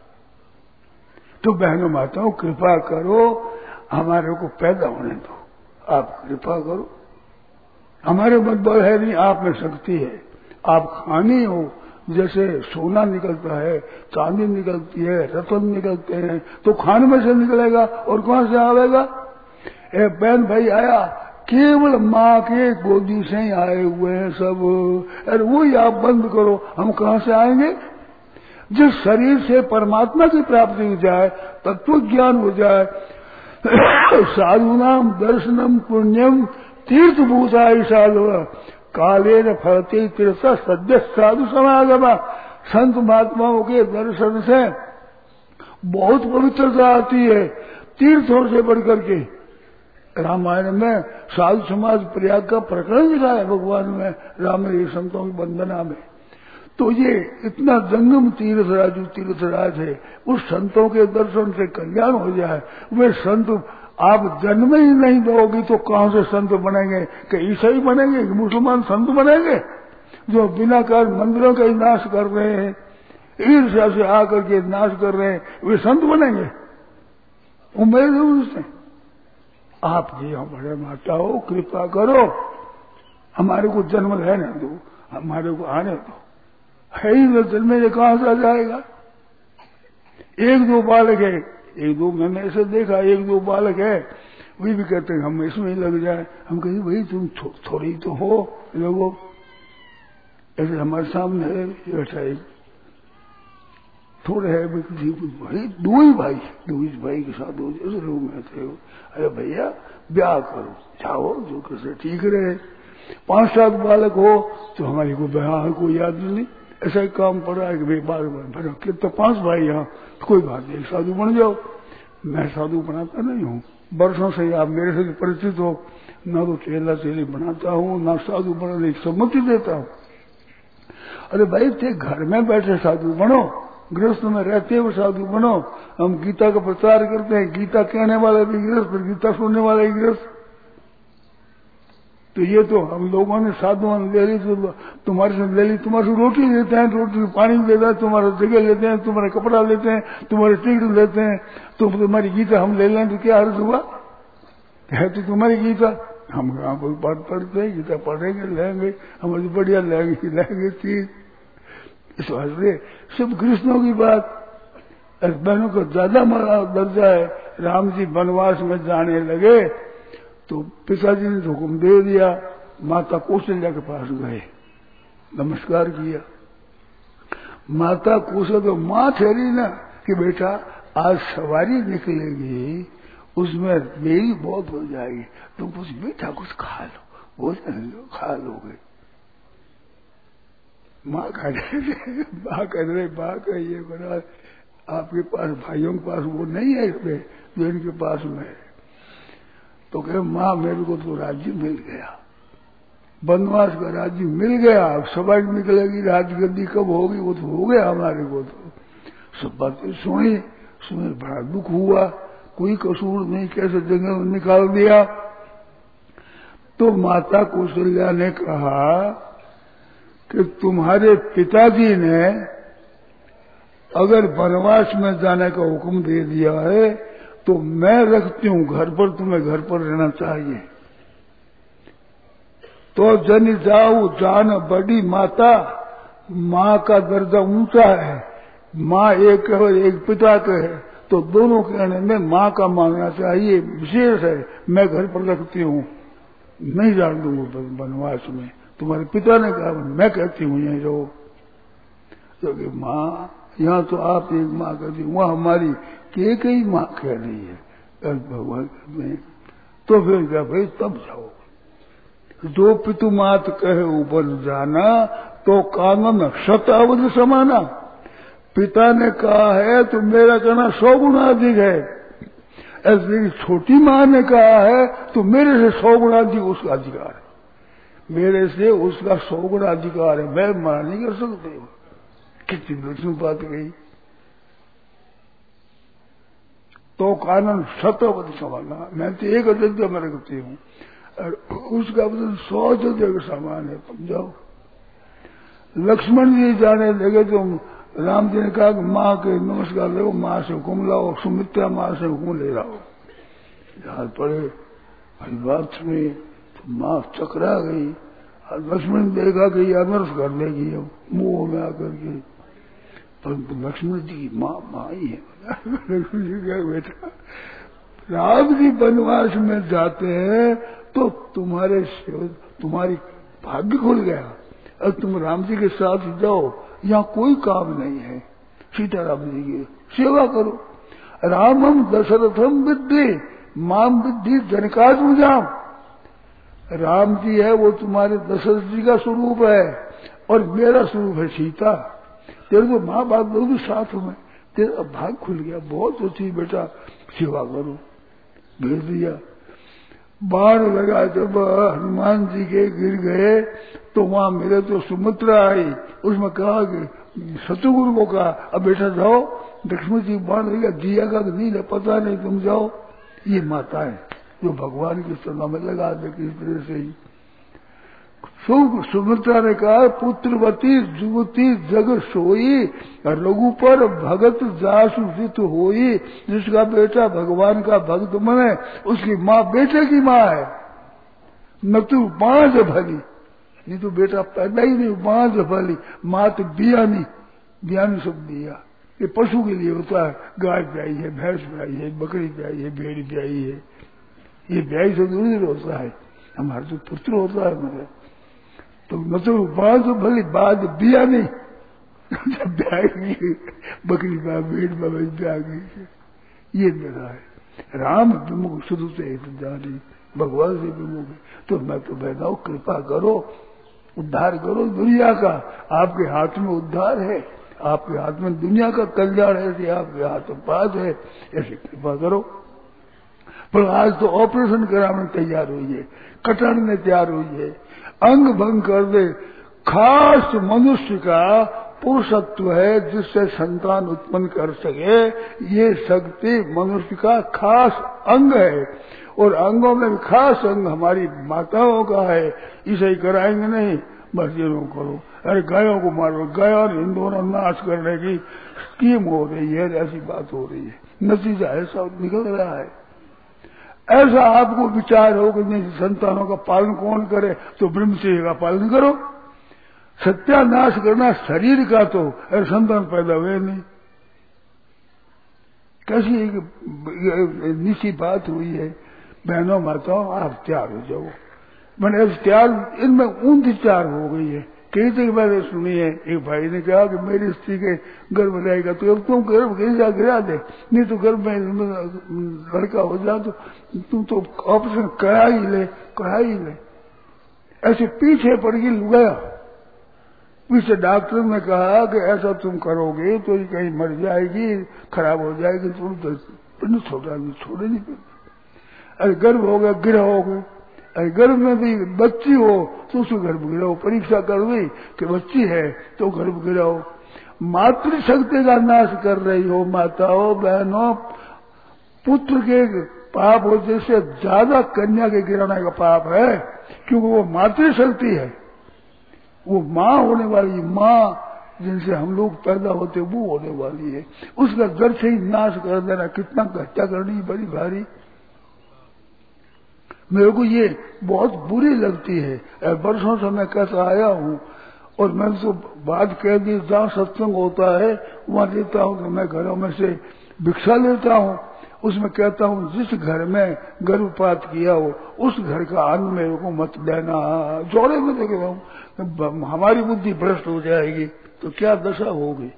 तो बहनों माताओं कृपा करो, हमारे को पैदा होने दो, आप कृपा करो। हमारे मत बल है नहीं, आप में शक्ति है। आप खानी हो, जैसे सोना निकलता है, चांदी निकलती है, रतन निकलते हैं, तो खान में से निकलेगा और कहां से आवेगा। एक बहन भाई आया, केवल माँ के गोदी से ही आए हुए हैं सब। अरे वही आप बंद करो, हम कहां से आएंगे। जिस शरीर से परमात्मा की प्राप्ति हो जाए, तत्व ज्ञान हो जाए, साधुनाम दर्शनम पुण्यम तीर्थ भूषा साधु काले न फलते तीर्थ सद्य साधु समागमा। संत महात्माओं के दर्शन से बहुत पवित्रता आती है, तीर्थों से बढ़कर के। रामायण में साधु समाज प्रयाग का प्रकरण लिखा है भगवान में, राम ने संतों की वंदना में। तो ये इतना जंगम तीर्थ राजू तीर्थ राज है, उस संतों के दर्शन से कल्याण हो जाए। वे संत आप जन्म ही नहीं दोगी तो कहां से संत बनेंगे, कि ईसाई बनेंगे कि मुसलमान संत बनेंगे, जो बिना कारण मंदिरों का ही नाश कर रहे हैं, ईर्ष्या से आकर के नाश कर रहे हैं, वे संत बनेंगे। उम्मीद है उससे। आप जी हमारे माता हो, कृपा करो, हमारे को जन्म रहने दो, हमारे को आने दो। है ही न जन्मे से कहां से आ जाएगा। एक दो बालक है, एक दो मैंने ऐसे देखा, एक दो बालक है, वे भी कहते हैं हम इसमें ही लग जाए। हम कहें भाई तुम थो, थोड़ी तो हो लोगों। ऐसे हमारे सामने है बैठा एक थोड़े है भाई, दो ही भाई दो ही भाई के साथ हो जैसे लोग रहते हो। अरे भैया ब्याह करो, जाओ जो कैसे ठीक रहे। पांच सात बालक हो तो हमारी को ब्याह को याद नहीं, ऐसा ही काम पड़ा है कि भाई बार बार फिर तो पांच भाई यहाँ, तो कोई बात नहीं साधु बन जाओ। मैं साधु बनाता नहीं हूँ, वर्षों से आप मेरे से परिचित हो, ना तो चेला चेली बनाता हूँ, ना साधु बनाने की सम्मति देता हूँ। अरे भाई थे घर में बैठे साधु बनो, गृहस्थ में रहते हुए साधु बनो। हम गीता का प्रचार करते हैं, गीता कहने वाले भी गृहस्थ, गीता सुनने वाले भी गृहस्थ। तो ये तो हम लोगों ने साधुओं ने ले ली, तो तुम्हारे से ले ली, तुम्हारे रोटी लेते हैं, रोटी पानी देता है, तुम्हारा जगह लेते हैं, तुम्हारा कपड़ा लेते हैं, तुम्हारे टिकट लेते हैं, तो तुम्हारी गीता हम ले लें तो क्या अर्थ हुआ है। तो तुम्हारी गीता हम यहाँ कोई पाठ पढ़ते हैं, गीता पढ़ेंगे लेंगे, हमारी बढ़िया लेंगे लेंगे चीज। इस वास्ते सब कृष्णों की बात। बहनों का ज्यादा दर्जा है। राम जी वनवास में जाने लगे तो पिताजी ने हुक्म दे दिया, माता कौशल्या के पास गए, नमस्कार किया। माता कौशल्या तो माँ ठहरी ना कि बेटा आज सवारी निकलेगी, उसमें मेरी बहुत हो जाएगी, तुम कुछ मीठा कुछ खा लो, भोजन लो, खा लोगे। माँ कह रहे माँ कह रहे माँ का ये बना, आपके पास भाइयों के पास वो नहीं है जो इनके पास में है। तो कहे माँ मेरे को तो राज्य मिल गया, वनवास का राज्य मिल गया, अब सवारी निकलेगी, राजगद्दी कब होगी, वो तो हो गया हमारे को। तो सब बातें सुनी सुने बड़ा दुख हुआ, कोई कसूर नहीं, कैसे जंगल में निकाल दिया। तो माता कौशल्या ने कहा कि तुम्हारे पिताजी ने अगर वनवास में जाने का हुक्म दे दिया है तो मैं रखती हूं घर पर, तुम्हें घर पर रहना चाहिए। तो जन जाओ जान बड़ी माता, माँ का दर्जा ऊंचा है, माँ एक है और एक पिता का है, तो दोनों कहने में माँ का मानना चाहिए, विशेष है। मैं घर पर रखती हूँ, नहीं जान दूंगा वनवास में। तुम्हारे पिता ने कहा मैं कहती हूँ यहीं रहो, क्योंकि तो माँ यहाँ तो आप एक माँ कहती, वहाँ हमारी के कई माँ कह रही है भगवान में। तो फिर क्या भाई तब जाओ, जो पितु मात कहे ऊपर जाना, तो कानन शत अवधि समाना। पिता ने कहा है तो मेरा कहना सौ गुना अधिक है, ऐसे छोटी माँ ने कहा है तो मेरे से सौ गुना अधिक उसका अधिकार है, मेरे से उसका सौ गुना अधिकार है, मैं मना नहीं कर सकते। कितनी दूसरी बात गई। तो कानन शत अवधि समाना, मैं तो एक अयोध्या में रखती हूँ और उसका वजन सौ अयोध्या का सामान है, समझाओ। लक्ष्मण जी जाने लगे तो राम जी ने कहा कि माँ के नमस्कार देखो, माँ से हुक्म लाओ, सुमित्रा माँ से हुक्म ले लाओ। जहां पड़े बात सुनी तो माँ चकरा गई और लक्ष्मण ने देखा कि यह नर्स कर लेगी मुंह में आकर के, परंतु लक्ष्मण जी की माँ माँ ही है। लक्ष्मण जी क्या बेटा, राम जी वनवास में जाते हैं तो तुम्हारे तुम्हारी भाग्य खुल गया और तुम राम जी के साथ जाओ, यहाँ कोई काम नहीं है, सीताराम जी की सेवा करो। रामम दशरथम विद्धि माम विद्धि जनकात्मजाम। राम जी है वो तुम्हारे दशरथ जी का स्वरूप है और मेरा स्वरूप है सीता। तेरे तो माँ बाप दोनों साथ में, तेरा भाग खुल गया, बहुत अच्छी बेटा सेवा करो। भेज दिया। बाण लगा जब हनुमान जी के गिर गए तो वहां मिले तो सुमित्रा आई, उसमें कहा कि शत्रुघ्न को कहा अब बेटा जाओ, लक्ष्मण जी बाण लगा दिया का नहीं है, पता नहीं तुम जाओ। ये माता है जो भगवान की सेवा में लगा दे किस तरह से ही। सुमित्रा ने कहा पुत्रवती जुवती जग सोई रघुपर भगत जासुषित होई। जिसका बेटा भगवान का भक्त बने उसकी माँ बेटे की माँ है, न तू बांझ भली, नहीं तो बेटा पैदा ही नहीं, बांझ भली। माँ तो बियानी, बियानी सब दिया, ये पशु के लिए होता है, गाय ब्याई है, भैंस ब्याई है, बकरी ब्याई है, भेड़ ब्याई है, ये ब्याई से दूर होता है। हमारा तो पुत्र होता है मेरा, तो न तो बांझ भली बाद बिया नहीं, जब ब्याएगी बकरी ब्याह भेड़ ब्याह गई, ये मेरा है। राम विमुख शुरू से जानी, भगवान से विमुख है, तो मैं तो बहनाओ कृपा करो, उद्धार करो दुनिया का, आपके हाथ में उद्धार है, आपके हाथ में दुनिया का कल्याण है, आपके हाथ में पास है, ऐसे कृपा करो। पर आज तो ऑपरेशन कराने तैयार हुई है, कटाने तैयार हुई है, अंग भंग कर दे। खास मनुष्य का पुरुषत्व है जिससे संतान उत्पन्न कर सके, ये शक्ति मनुष्य का खास अंग है, और अंगों में खास अंग हमारी माताओं का है। इसे ही कराएंगे नहीं, बस ये लोग करो, अरे गायों को मारो, गायों और हिंदुओं ने नाश करने की स्कीम हो रही है, ऐसी बात हो रही है, नतीजा ऐसा निकल रहा है। ऐसा आपको विचार हो कि नहीं संतानों का पालन कौन करे, तो ब्रह्मचर्य का पालन करो। सत्यानाश करना शरीर का, तो अरे संतान पैदा हुए नहीं, कैसी एक निश्चित बात हुई है। बहनों माताओं आप तैयार हो जाओ, मैंने तैयार, इनमें ऊंधी तैयार हो गई है। कई तक मैंने सुनी है, एक भाई ने कहा कि मेरी स्त्री के गर्भ रहेगा तो अब तुम गर्भ गिरा गिरा दे, नहीं तो गर्भ में लड़का हो जाए तो तुम तो ऑपरेशन करा ही ले, करा ही ले। ऐसे पीछे पड़ गई गया, पीछे डॉक्टर ने कहा कि ऐसा तुम करोगे तो ये कहीं मर जाएगी, खराब हो जाएगी, तुम तो पिंड छोड़ा नहीं, छोड़े नहीं पिंड। अरे गर्भ हो गया, गिरा हो गए, गर्भ में भी बच्ची हो तो उसको गर्भ गिराओ, परीक्षा कर दी कि बच्ची है तो गर्भ गिराओ। मातृशक्ति का नाश कर रही हो माताओं बहनों। पुत्र के पाप हो जैसे ज्यादा कन्या के गिराने का पाप है, क्योंकि वो मातृशक्ति है, वो माँ होने वाली, माँ जिनसे हम लोग पैदा होते वो होने वाली है, उसका जड़ से ही नाश कर देना कितना हत्या करनी बड़ी भारी। मेरे को ये बहुत बुरी लगती है, वर्षों से मैं कहता आया हूँ, और मैंने तो बात कह दी, जहाँ सत्संग होता है वहाँ देता हूँ कि मैं घरों में से भिक्षा लेता हूँ, उसमें कहता हूँ जिस घर में गर्भपात किया हो उस घर का अन्न मेरे को मत देना। जोड़े में देख रहा हूँ, हमारी बुद्धि भ्रष्ट हो जाएगी तो क्या दशा होगी।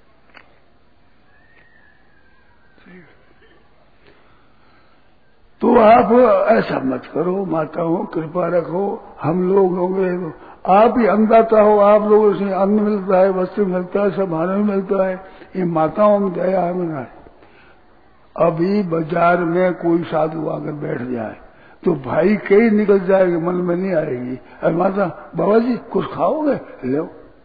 तो आप ऐसा मत करो, माताओं कृपा रखो, हम लोग होंगे तो आप ही अन्नदाता हो, आप लोगों से अन्न मिलता है, वस्त्र मिलता है, सब आनंद मिलता है, ये माताओं में दया है ना। अभी बाजार में कोई साधु आकर बैठ जाए तो भाई कई निकल जाएगी, मन में नहीं आएगी। अरे माता बाबा जी कुछ खाओगे, लो,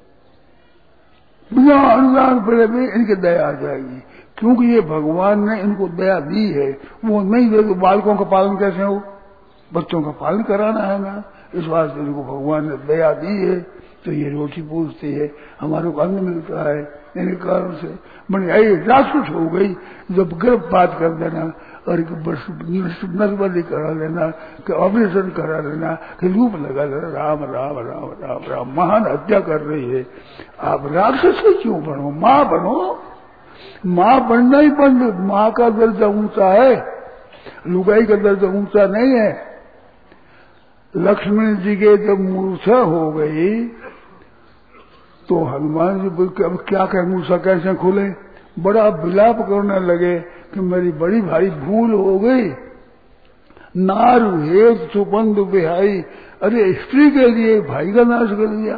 बिना अनुदान पड़े भी इनकी दया आ जाएगी, क्योंकि ये भगवान ने इनको दया दी है। वो नहीं दे तो बालकों का पालन कैसे हो, बच्चों का पालन कराना है ना, इस वास्ते इनको भगवान ने दया दी है, तो ये रोटी पूछती है, हमारे को अन्न मिलता है, इनके कारण से बन आई राक्षस हो गई। जब गर्भपात कर देना और नसबंदी करा लेना, कि ऑपरेशन करा लेना, कि रूप लगा लेना, राम राम राम राम राम, महान हत्या कर रही है। आप राक्षस से क्यों बनो, माँ बनो, माँ बनना ही बंद। माँ का दर्जा ऊंचा है, लुगाई का दर्जा ऊंचा नहीं है। लक्ष्मण जी के जब मूर्छा हो गई तो हनुमान जी अब क्या कहें, मूर्छा कैसे खुले, बड़ा विलाप करने लगे कि मेरी बड़ी भारी भूल हो गई। नारु हेत सुबंध बिहाई, अरे स्त्री के लिए भाई का नाश कर दिया।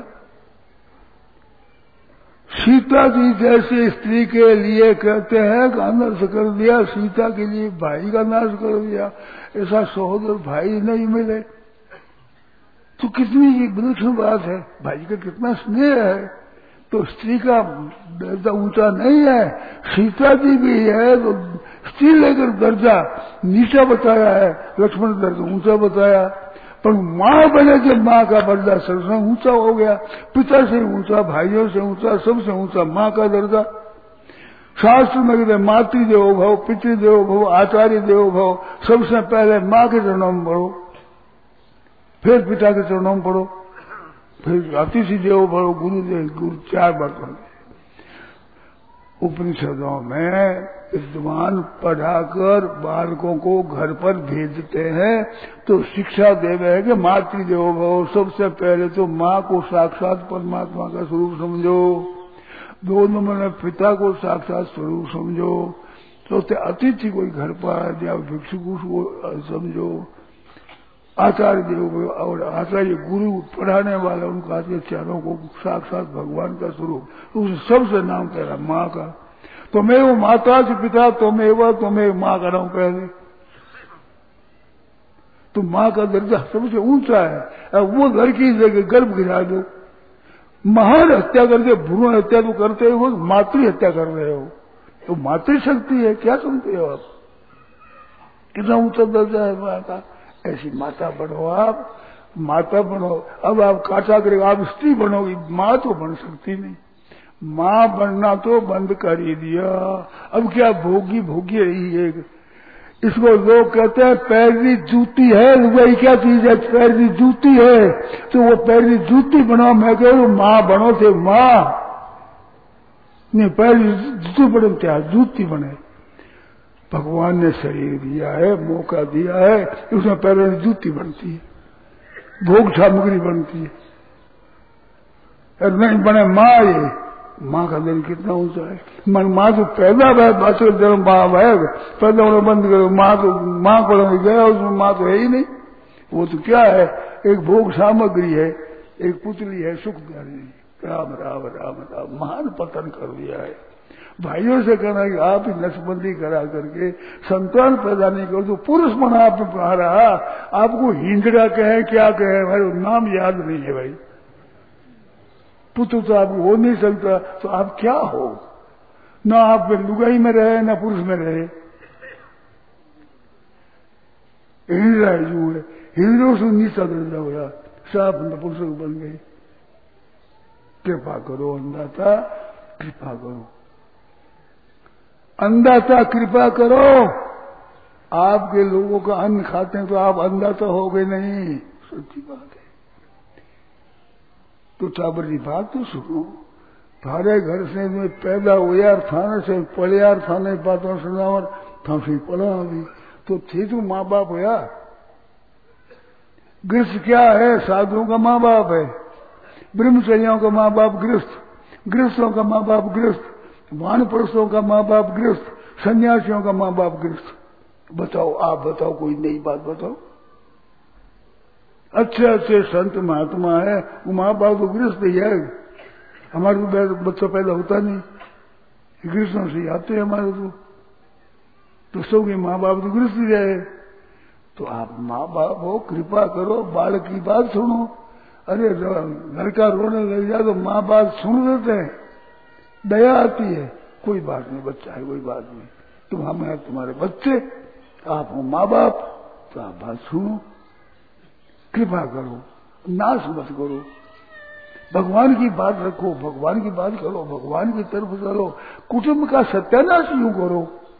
सीता जी जैसे स्त्री के लिए कहते हैं कि अंदर से कर दिया, सीता के लिए भाई का नाश कर दिया। ऐसा सहोदर भाई नहीं मिले तो कितनी विलक्षण बात है, भाई का कितना स्नेह है। तो स्त्री का दर्जा ऊंचा नहीं है, सीता जी भी है तो स्त्री लेकर दर्जा नीचा बताया है, लक्ष्मण दर्जा ऊंचा बताया। पर माँ बने के माँ का दर्जा सबसे ऊंचा हो गया, पिता से ऊंचा, भाइयों से ऊंचा, सबसे ऊंचा माँ का दर्जा। शास्त्र में कहते मातृदेवो भव, पितृदेवो भव, आचार्य देवो भव, सबसे पहले माँ के चरणों में पढ़ो, फिर पिता के चरणों में पढ़ो, फिर अतिथि देवो भव, गुरुदेव, गुरु चार बार पढ़ो। उपनिषदों में विद्वान पढ़ाकर बालकों को घर पर भेजते हैं तो शिक्षा देवे है कि मातृदेवो भव, सबसे पहले तो माँ को साक्षात परमात्मा का स्वरूप समझो, दो नंबर में पिता को साक्षात स्वरूप समझो, चौथे अतिथि कोई घर पर या भिक्षुक को समझो, आचार्य देव और आचार्य गुरु पढ़ाने वाला उनका चरणों को साक्षात भगवान का स्वरूप, उस सबसे नाम तेरा माँ का। तुम्हें वो माता से पिता, तुम्हें वह तुम्हें माँ का नाम पहले, तो माँ का दर्जा सबसे ऊंचा है। वो लड़की जगह गर्भ गिरा दो, महान हत्या करके भ्रूण हत्या तो करते हो, मातृ हत्या कर रहे हो, तो मातृशक्ति है, क्या समझते हो आप, कितना ऊंचा दर्जा है माँ का। ऐसी माता बनो, आप माता बनो। अब आप काटा करेंगे, आप स्त्री बनोगी, माँ तो बन सकती नहीं, माँ बनना तो बंद कर ही दिया। अब क्या भोगी भोगी रही है, इसको लोग कहते हैं पैरवी जूती है, वही क्या चीज है, पैरवी जूती है, तो वो पैरवी जूती बनो। मैं कह रहा माँ बनो थे, माँ नहीं, पैरवी जूती बनो, क्या जूती बने। भगवान ने शरीर दिया है, मौका दिया है, उसमें पैरों में जूती बनती है, भोग सामग्री बनती है, नहीं बने माँ। ये माँ का दिल कितना ऊंचा है। मन माँ तो पैदा है, बच्चे जन्म माँ है, पैदा होना बंद करो, माँ तो माँ को गया, उसमें माँ तो है ही नहीं। वो तो क्या है, एक भोग सामग्री है, एक पुतली है, सुख देने। राम राम राम राम, महान पतन कर दिया है। भाइयों से कहना कि आप ही नसबंदी करा करके संतान पैदा नहीं करो, तो पुरुष मना आप में पढ़ा रहा, आपको हिंदड़ा कहे क्या कहे, भाई नाम याद नहीं है भाई, पुत्र तो आपको हो नहीं सकता, तो आप क्या हो, ना आप लुगाई में रहे ना पुरुष में रहे, हिंदड़ा जो है, हिंदड़ों से नीचा दर्जा हुआ, साफ पुरुष बन गई। कृपा करो अन्नदाता, कृपा करो अन्नदाता, कृपा करो। आपके लोगों का अन्न खाते हैं तो आप अन्नदाता हो गए नहीं, सच्ची बात है। तो चाबरी बात तो सुनो, थारे घर से मैं पैदा हुआ थाने से पलियार थाने पाता सुनावर था फिर पड़ा अभी तो थे तो माँ बाप हुआ। गृहस्थ क्या है, साधुओं का माँ बाप है, ब्रह्मचर्यों का माँ बाप गृहस्थ, गृहस्थों का माँ बाप गृहस्थ, वानप्रस्थों का माँ बाप गृहस्थ, सन्यासियों का माँ बाप गृहस्थ। बताओ, आप बताओ, कोई नई बात बताओ। अच्छे अच्छे संत महात्मा है, वो माँ बाप तो गृहस्थ ही है। हमारे तो बच्चा पैदा होता नहीं, गृहस्थों से आते हैं हमारे तो तो सबके माँ बाप तो गृहस्थ ही रहे। तो आप माँ बाप हो, कृपा करो, बालक की बात सुनो। अरे लड़का रोने लग जाए तो माँ बाप सुन लेते हैं, दया आती है। कोई बात नहीं, बच्चा है, कोई बात नहीं, तुम हम हैं, तुम्हारे बच्चे, आप हो माँ बाप, तो आप बात सुनो, कृपा करो, नाश मत करो, भगवान की बात रखो, भगवान की बात करो, भगवान की तरफ चलो। कुटुंब का सत्यानाश यूं करो,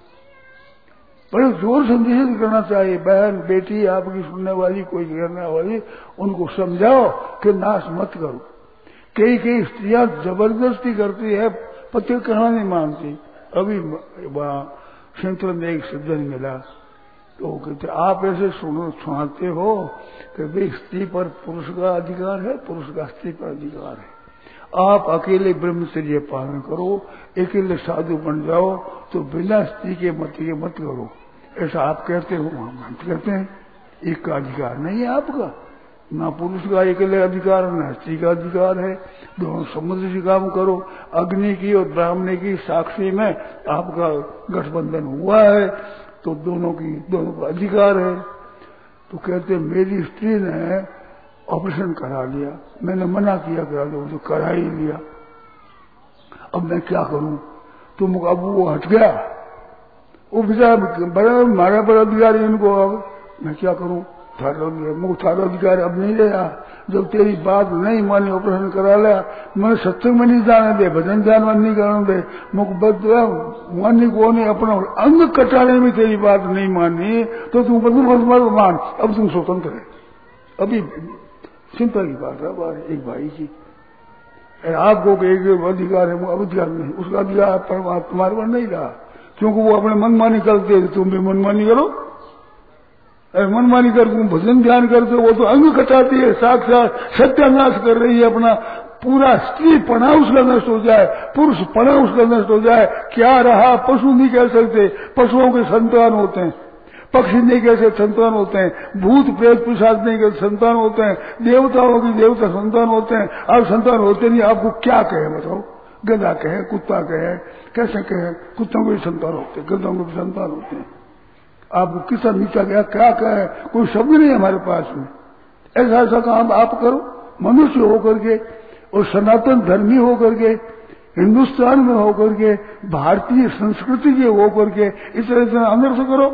बड़े जोर से निषेध करना चाहिए। बहन बेटी आपकी सुनने वाली, कोई करने वाली, उनको समझाओ कि नाश मत करो। कई कई स्त्रियां जबरदस्ती करती है, पति कहना नहीं मानती। अभी वहां सेंटर में एक सज्जन मिला, तो कहते आप ऐसे सुनो सुनाते हो कि भाई स्त्री पर पुरुष का अधिकार है, पुरुष का स्त्री पर अधिकार है, आप अकेले ब्रह्मचर्य पालन करो, अकेले साधु बन जाओ, तो बिना स्त्री के मत के मत करो। ऐसा आप कहते हो, हम कहते हैं एक का अधिकार नहीं है आपका, ना पुरुष का अकेले अधिकार, ना स्त्री का अधिकार है। दोनों समझ से काम करो। अग्नि की और ब्राह्मणी की साक्षी में आपका गठबंधन हुआ है, तो दोनों की दोनों का अधिकार है। तो कहते मेरी स्त्री ने ऑपरेशन करा लिया, मैंने मना किया करा दो, तो करा ही लिया, अब मैं क्या करूं? तो अब वो हट गया, वो बेचारा बड़ा मारा बड़ा अधिकारी, इनको अब मैं क्या करूं? थारा अधिकार अब नहीं रहा। जब तेरी बात नहीं मानी, ऑपरेशन करा लिया, मैंने सत्संग में नहीं जाने दे, भजन ध्यान में नहीं करने दे, मुख माननी को नहीं, अपना अंग कटाने में तेरी बात नहीं मानी, तो तुम बदल मान, अब तुम स्वतंत्र है। अभी चिंता की बात है एक भाई की, आपको एक अधिकार है, वो अधिकार नहीं, उसका अधिकार तुम्हारे पर नहीं रहा, क्योंकि वो अपने मनमानी करते, तुम भी मनमानी करो। मनमानी कर तुम भजन ध्यान करते हो, वो तो अंग कटाती है, साक्षात सत्यानाश कर रही है अपना। पूरा स्त्री पना उसका नष्ट हो जाए, पुरुष पना उसका नष्ट हो जाए, क्या रहा? पशु नहीं कह सकते, पशुओं के संतान होते हैं, पक्षी नहीं कैसे संतान होते हैं, भूत प्रेत पिशाच नहीं कैसे संतान होते हैं, देवताओं की देवता संतान होते हैं। अब संतान होते नहीं, आपको क्या कहे बताओ? गधा कहे, कुत्ता कहे, कैसे कहे? कुत्तों को भी संतान होते हैं, गधों को भी संतान होते हैं। आपको किसका नीचा गया, क्या कहे? कोई शब्द नहीं है हमारे पास में। ऐसा ऐसा काम आप करो, मनुष्य होकर के और सनातन धर्मी होकर के, हिंदुस्तान में होकर के, भारतीय संस्कृति के होकर के, इस तरह से अंदर से करो,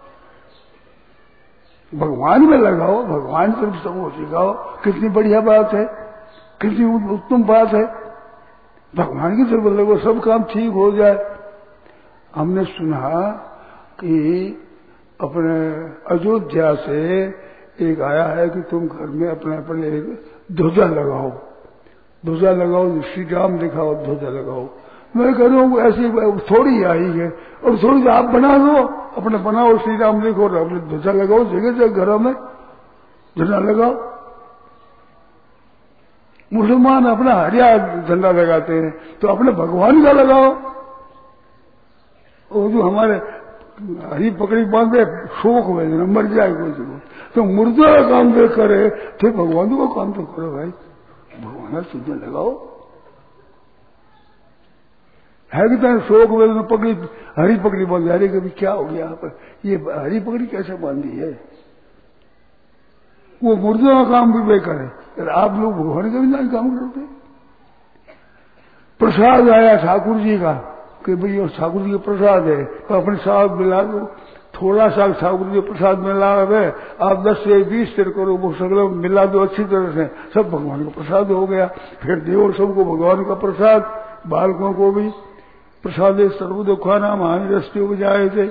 भगवान में लगाओ, भगवान तरफ सबको सिखाओ। कितनी बढ़िया बात है, कितनी उत्तम बात है, भगवान की तरफ लगो, सब काम ठीक हो जाए। हमने सुना कि अपने अयोध्या से एक आया है कि तुम घर में अपने अपने एक ध्वजा लगाओ, ध्वजा लगाओ, श्री राम दिखाओ, ध्वजा लगाओ। मैं कह रहा हूँ ऐसी थोड़ी आई है, और थोड़ी आप बना दो, अपने बनाओ, श्री राम लिखो, अपने ध्वजा लगाओ, जगह जगह घरों में झंडा लगाओ। मुसलमान अपना हरिया झंडा लगाते हैं, तो अपने भगवान का लगाओ। और जो हमारे हरी पकड़ी बांधे शोक में मर जाए कोई जरूर, तो मुर्दा का काम देख करे, तो भगवान का काम तो करो भाई, भगवान चीजें लगाओ। है कि तरह शोक में पकड़ी हरी पकड़ी बांधी, अरे कभी क्या हो गया यहाँ पर, ये हरी पकड़ी कैसे बांधी है? वो मुर्दों का काम भी वे करे, आप लोग भगवान का भी नहीं काम करते। प्रसाद आया ठाकुर जी का कि भाई ये ठाकुर जी का प्रसाद है, तो अपने साथ मिला दो, थोड़ा सा ठाकुर जी प्रसाद मिला है, आप दस से बीस सिर करो, वो सगला मिला दो अच्छी तरह से, सब भगवान का प्रसाद हो गया। फिर देव सबको भगवान का प्रसाद, बालकों को भी प्रसाद सर्वदुखाना महान रस्ते बजाए थे।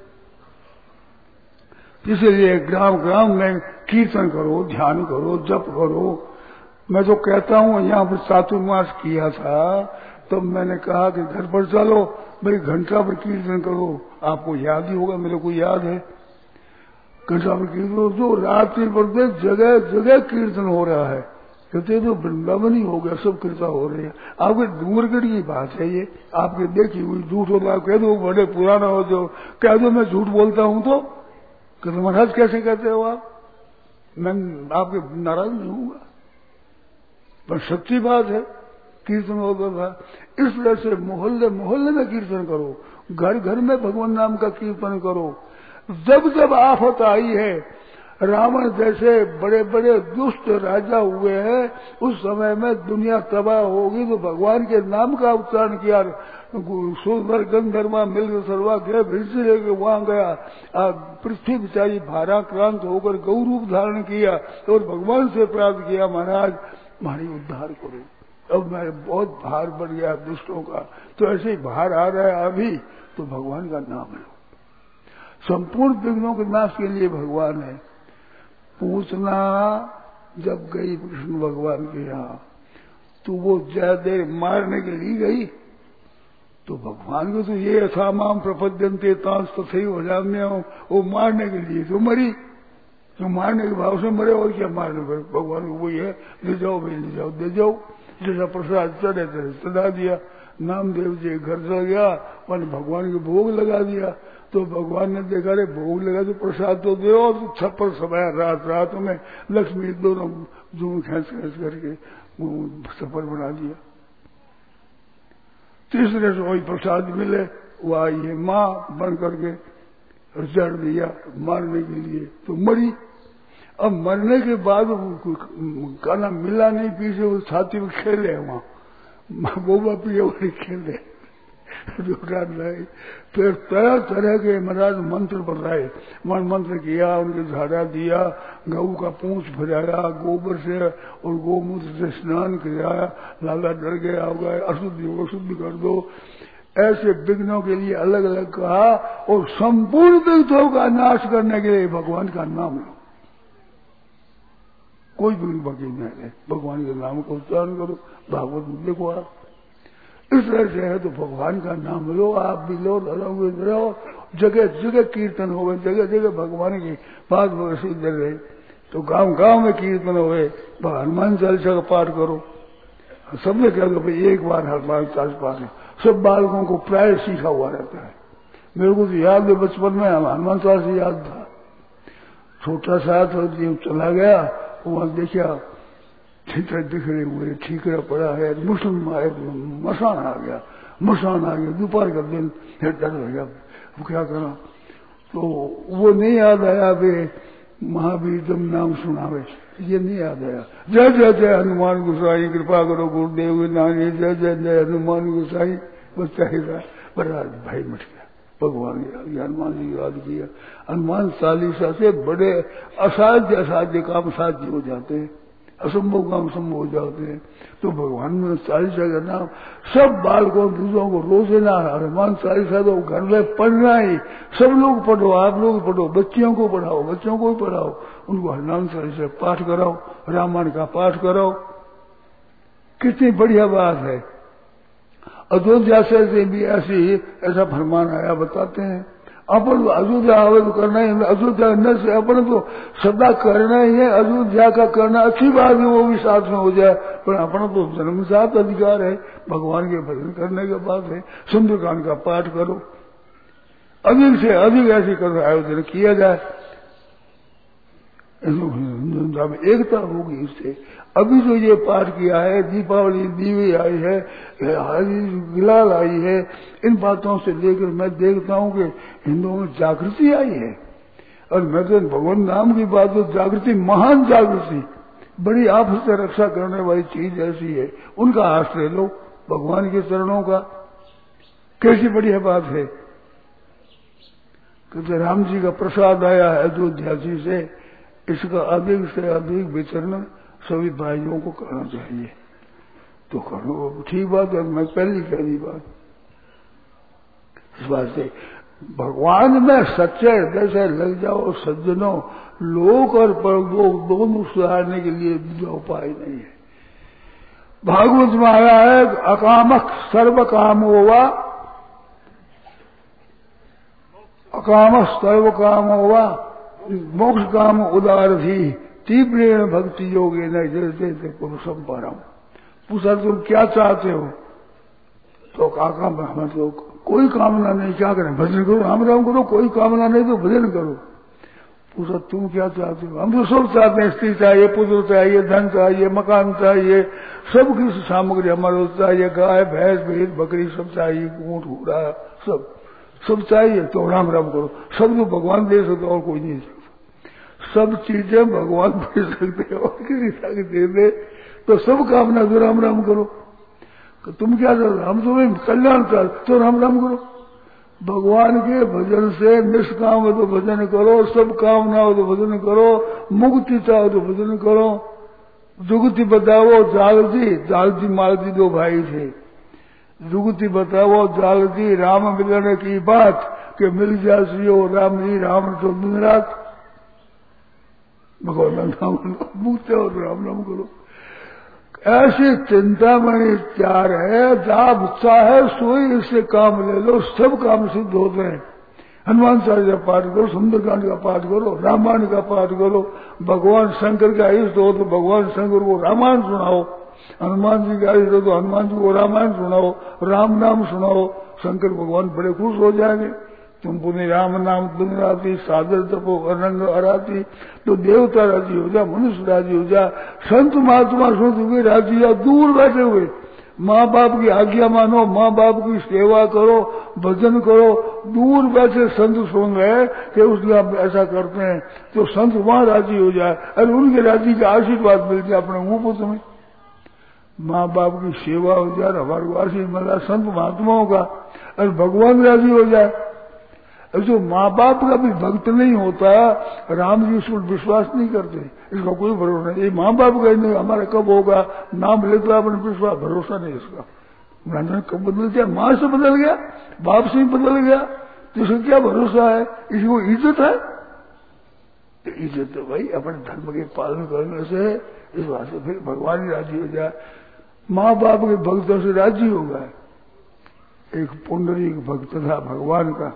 इसलिए ग्राम ग्राम में कीर्तन करो, ध्यान करो, जप करो। मैं तो कहता हूँ, यहाँ पर चातुर्मास किया था, तो मैंने कहा कि घर पर चलो भाई घंटा पर कीर्तन करो, आपको याद ही होगा, मेरे को याद है, घंटा पर कीर्तन, जो रात्रि पर जगह जगह कीर्तन हो रहा है, कहते तो वृंदावन ही हो गया, सब कृपा हो रही है। आपके डूंगरगढ़ की बात है ये, आपके देखी हुई, झूठ होता कह दो, बड़े पुराना हो जो कह दो मैं झूठ बोलता हूँ, तो कहते महाराज कैसे कहते हो आप, मैं आपके नाराज नहीं हूंगा, पर सच्ची बात है कीर्तन होता था। इस तरह से मोहल्ले मोहल्ले में कीर्तन करो, घर घर में भगवान नाम का कीर्तन करो। जब जब आफत आई है, रावण जैसे बड़े बड़े दुष्ट राजा हुए हैं, उस समय में दुनिया तबाह होगी तो भगवान के नाम का उच्चारण किया। सूरभर गंधर्वा मिलकर सर्वा गए, भिड़सी लेकर वहां गया, पृथ्वी बिचारी भाराक्रांत होकर गौ रूप धारण किया और भगवान से प्राप्त किया, महाराज हमारी उद्धार करो। अब मैं बहुत भार बढ़ गया दुष्टों का, तो ऐसे ही भार आ रहा है अभी, तो भगवान का नाम लो। संपूर्ण विघ्नों के नाश के लिए भगवान है। पूछना जब गई कृष्ण भगवान के यहाँ, तो वो ज्यादा देर मारने के लिए गई, तो भगवान को तो ये अथामाम प्रपद्यन्ते तांस तथैव भजाम्य, वो मारने के लिए तो मरी, तो मारने के भाव से मरे, और क्या मारने पर भगवान को वही है, ले जाओ भाई ले जाओ, दे जाओ, जैसा प्रसाद चढ़े थे चढ़ा दिया। नामदेव जी घर चल गया, मैंने भगवान के भोग लगा दिया, तो भगवान ने देखा रे भोग लगा तो प्रसाद तो दो, और तो छप्पर समाया रात रात में लक्ष्मी दोनों जूम खेच खेच करके छप्पर बना दिया। तीसरे से वही प्रसाद मिले, वो आई है माँ बन करके जड़ दिया मारने के लिए, तो मरी। अब मरने के बाद गाना मिला नहीं, पीछे वो छाती में खेले वहां बोबा पिए वही खेले फिर तरह तरह के महाराज मंत्र बताए, मन मंत्र किया, उनके झाड़ा दिया, गऊ का पूंछ भराया गोबर से और गोमूत्र से स्नान कराया, लाला डर गया होगा, अशुद्धि को शुद्ध कर दो, ऐसे विघ्नों के लिए अलग अलग कहा। और संपूर्ण विघ्नों का नाश करने के लिए भगवान का नाम लो, कोई विघ्न बाकी नहीं है, भगवान के नाम का उच्चारण करो। भागवत में देखो आप, इस तरह से है तो भगवान का नाम लो, आप भी लो, लड़ोगे रहो, जगह जगह कीर्तन हो गए, जगह जगह भगवान की बात प्रसिद्ध रहे। तो गांव गांव में कीर्तन हो गए, हनुमान चालीसा का पाठ करो, सबने कह दो भाई एक बार हनुमान चालीसा पाठ है, सब बालकों को प्राय सीखा हुआ रहता है। मेरे को तो याद है बचपन में हनुमान चालीसा याद था, छोटा सा तो चला गया, वहां देखा ठीकरे बिखरे हुए, ठीकरा पड़ा है, मुस्लिम आए, मसान आ गया, मसान आ गया, दोपहर का दिन डर हो गया, वो क्या करा, तो वो नहीं याद आया वे महावीर जब नाम सुनावे, ये नहीं याद आया। जय जय जय हनुमान गोसाई कृपा करो गुरुदेव नानी, जय जय जय हनुमान गोसाई, बच्चा ही रहा, बड़ा भाई मट गया। भगवान हनुमान जी याद किया, हनुमान चालीसा से बड़े असाध्य असाध्य काम साध्य हो जाते हैं, असंभव काम संभव हो जाते हैं। तो भगवान में चालीसा का नाम सब बालकों दूसरों को रोज लेना, हनुमान चालीसा तो घर में पढ़ना ही, सब लोग पढ़ो, आप लोग पढ़ो, बच्चियों को पढ़ाओ, बच्चों को भी पढ़ाओ, उनको हनुमान चालीसा पाठ कराओ, रामायण का पाठ कराओ, कितनी बढ़िया बात है। अयोध्या से भी ऐसी ऐसा फरमान आया बताते हैं, अपन अयोध्या आवे तो करना ही, अयोध्या न से अपन तो सदा करना ही है, अयोध्या का करना अच्छी बात है, वो भी साथ में हो जाए, पर अपना तो जन्मजात अधिकार है, भगवान के भजन करने के बाद है। सुंदरकांड का पाठ करो, अधिक से अधिक ऐसे करो, आयोजन किया जाए, एकता होगी इससे। अभी जो ये पाठ किया है, दीपावली दीवी आई है, गुलाल आई है, इन बातों से लेकर मैं देखता हूँ कि हिंदुओं में जागृति आई है। और मैं तो भगवान नाम की बात तो जागृति, महान जागृति, बड़ी आपस से रक्षा करने वाली चीज ऐसी है, उनका आश्रय लो, भगवान के चरणों का, कैसी बढ़िया बात है। क्योंकि राम जी का प्रसाद आया है अयोध्या जी से, इसका अधिक से अधिक विचरण सभी भाइयों को करना चाहिए। तो करो, ठीक बात है, मैं पहली कह दी बात। इस बात से भगवान में सच्चे हृदय से लग जाओ सज्जनों, लोक और परलोक दोनों सुधारने के लिए दूसरा उपाय नहीं है। भागवत में आया है, अकामक सर्व काम होवा, अकामक सर्व काम होवा, मोक्ष काम उदार थी, तीव्र भक्ति योगे न जैसे पुरुषम परम। पूछा तुम क्या चाहते हो, तो काका हमें तो कोई कामना नहीं, क्या करें, भजन करो, राम राम करो, कोई कामना नहीं तो भजन करो। पूछा तुम क्या चाहते हो? हम तो सब चाहते हैं, स्त्री चाहिए, पुत्र चाहिए, धन चाहिए, मकान चाहिए, सब की सामग्री हमारे चाहिए, गाय भैंस भेड़ बकरी सब चाहिए, ऊंट घोड़ा सब सब चाहिए। तो राम राम करो। सब तो भगवान दे सकते और कोई नहीं दे सकता। सब चीजें भगवान दे सकते और किसी तरह दे दे, तो सब कामना तो राम राम करो। तो तुम क्या चाहते? हम तुम्हें कल्याण चाहते, तो राम राम करो। भगवान के भजन से निष्काम हो तो भजन करो, सब काम ना हो तो भजन करो, मुक्ति चाहो तो भजन करो। जुगति बताओ जालजी, जालजी मालजी दो भाई थे। जुगति बताओ जालजी, राम मिलने की बात कि मिल जासियो राम जी राम तो दिन रात। भगवान नाम मुक्ति और राम नाम करो। ऐसी चिंतामणि चार है, जाप चाहे सोई इससे काम ले लो, सब काम सिद्ध होते हैं। हनुमान चालीसा पाठ करो, सुंदरकांड का पाठ करो, रामायण का पाठ करो। भगवान शंकर का इष्ट हो तो भगवान शंकर को रामायण सुनाओ, हनुमान जी का इष्ट हो तो हनुमान जी को रामायण सुनाओ, राम नाम सुनाओ। शंकर भगवान बड़े खुश हो जाएंगे। तुम पुण्य राम नाम दिन राती, सादर तपो अरंग अराती, तो देवता राजी हो जा, मनुष्य राजी हो जा, संत महात्मा सुध हुए राजी या दूर बैठे हुए। माँ बाप की आज्ञा मानो, माँ बाप की सेवा करो, भजन करो। दूर बैठे संत सुन रहे कि उसका ऐसा करते हैं, तो संत वहां राजी हो जाए, अरे उनके राजी का आशीर्वाद मिल जाए अपने मुंह पुत्र में। माँ बाप की सेवा हो जाए, हमारे को आशीर्वाद मिला संत महात्माओं का, अरे भगवान राजी हो जाए। जो माँ बाप का भी भक्त नहीं होता, राम जी उसको विश्वास नहीं करते, इसका कोई भरोसा नहीं। ये माँ बाप का नहीं, हमारा कब होगा, नाम लेता अपने विश्वास भरोसा नहीं इसका। ब्राह्मण कब बदल गया? माँ से बदल गया, बाप से ही बदल गया, तो इसका क्या भरोसा है? इसको इज्जत है? तो इज्जत तो भाई अपने धर्म के पालन करने से, इस बात से फिर भगवान ही राजी हो जाए। माँ बाप के भक्तों से राजी हो गए। एक पुंडरी भक्त था भगवान का,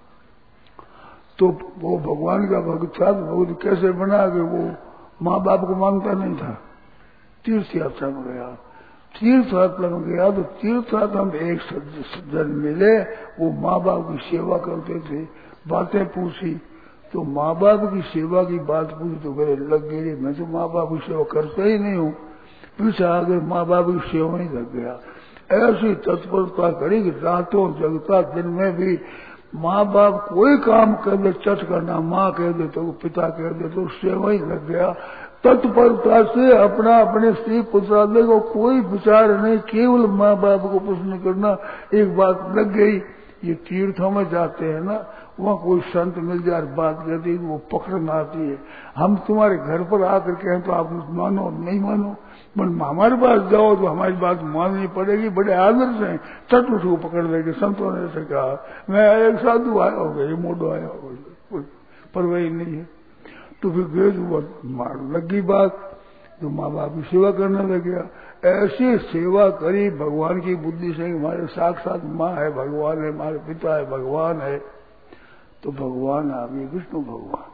तो वो भगवान का भक्त था, तो भक्त कैसे बना कि वो माँ बाप को मानता नहीं था। तीर्थ यात्रा में गया, तीर्थ यात्रा में गया तो तीर्थ यात्रा में एक सज्जन मिले, वो माँ बाप की सेवा करते थे। बातें पूछी तो माँ बाप की सेवा की बात पूछी तो गले लग गई, मैं तो माँ बाप की सेवा करता ही नहीं हूँ। पीछे आगे माँ बाप की सेवा ही लग गया। ऐसी तत्परता करी कि रातों जगता दिन में भी माँ बाप कोई काम कर दे चट करना, माँ कह दे तो पिता कह दे तो सेवा ही लग गया। तत्परता से अपना अपने स्त्री पुत्रादि को कोई विचार नहीं, केवल माँ बाप को प्रश्न करना। एक बात लग गई, ये तीर्थों में जाते हैं ना, वहाँ कोई संत मिल जाए बात करती है वो पकड़ना आती है। हम तुम्हारे घर पर आकर के तो आप मानो नहीं मानो, पर हमारे पास जाओ तो हमारी बात माननी पड़ेगी। बड़े आदर से चट उसको पकड़ लेंगे। संतों ने ऐसे कहा, मैं एक साधु आया होगा, ये मोडो आया होगा, पर वही नहीं है। तो फिर गए तो मार लगी बात, तो माँ बाप की सेवा करने लग गया। ऐसी सेवा करी भगवान की बुद्धि से, हमारे साक्षात माँ है भगवान है, हमारे पिता है भगवान है, तो भगवान आ गए विष्णु भगवान।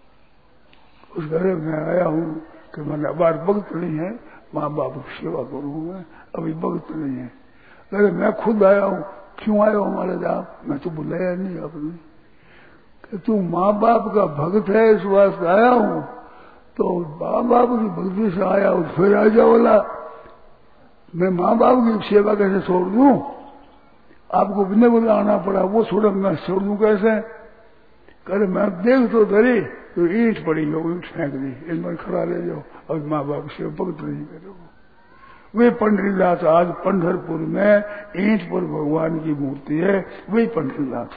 उस घर में आया हूँ कि मैंने अबार भक्त नहीं है, माँ बाप की सेवा करूँ, मैं अभी भक्त नहीं है। अरे मैं खुद आया हूँ। क्यों आया हो हमारे जाप? मैं तो बुलाया नहीं आपने कि तू माँ बाप का भक्त है, इस वास्ते आया हूँ। तो माँ बाप की भक्ति से आया हूँ, फिर आ जाओ बोला मैं माँ बाप की सेवा कैसे छोड़ दूं? आपको बिना बोला आना पड़ा, वो छोड़ मैं छोड़ दूं कैसे? करे मैं देख तो धरी तो ईंट पड़ी हो, ईंट फेंक दी, इनमें खड़ा ले जाओ और माँ बाप से भक्त नहीं करो। वे पंडरीनाथ आज पंढरपुर में ईंट पर भगवान की मूर्ति है, वही पंडरीनाथ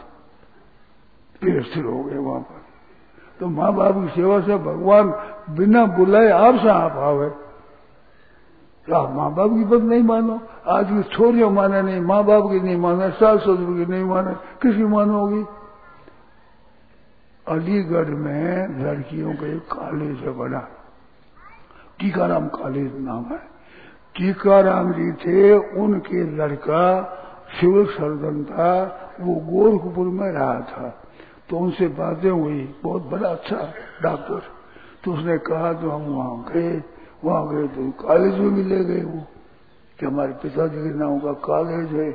फिर स्थिर हो गए वहां पर। तो माँ बाप की सेवा से भगवान बिना बुलाए आपसे आप आवे। आप माँ बाप की बात नहीं मानो, आज की छोरियों माने नहीं, माँ बाप की नहीं माने, सास ससुर की नहीं माने, किसी मानोगी? अलीगढ़ में लड़कियों का एक कॉलेज है बड़ा, टीकाराम कॉलेज नाम है। टीकाराम जी थे, उनके लड़का सिविल सर्जन था, वो गोरखपुर में रहा था। तो उनसे बातें हुई, बहुत बड़ा अच्छा डॉक्टर। तो उसने कहा तो हम वहां गए, वहां गए तो कॉलेज में भी ले गए वो कि हमारे पिताजी के नाम का कॉलेज है।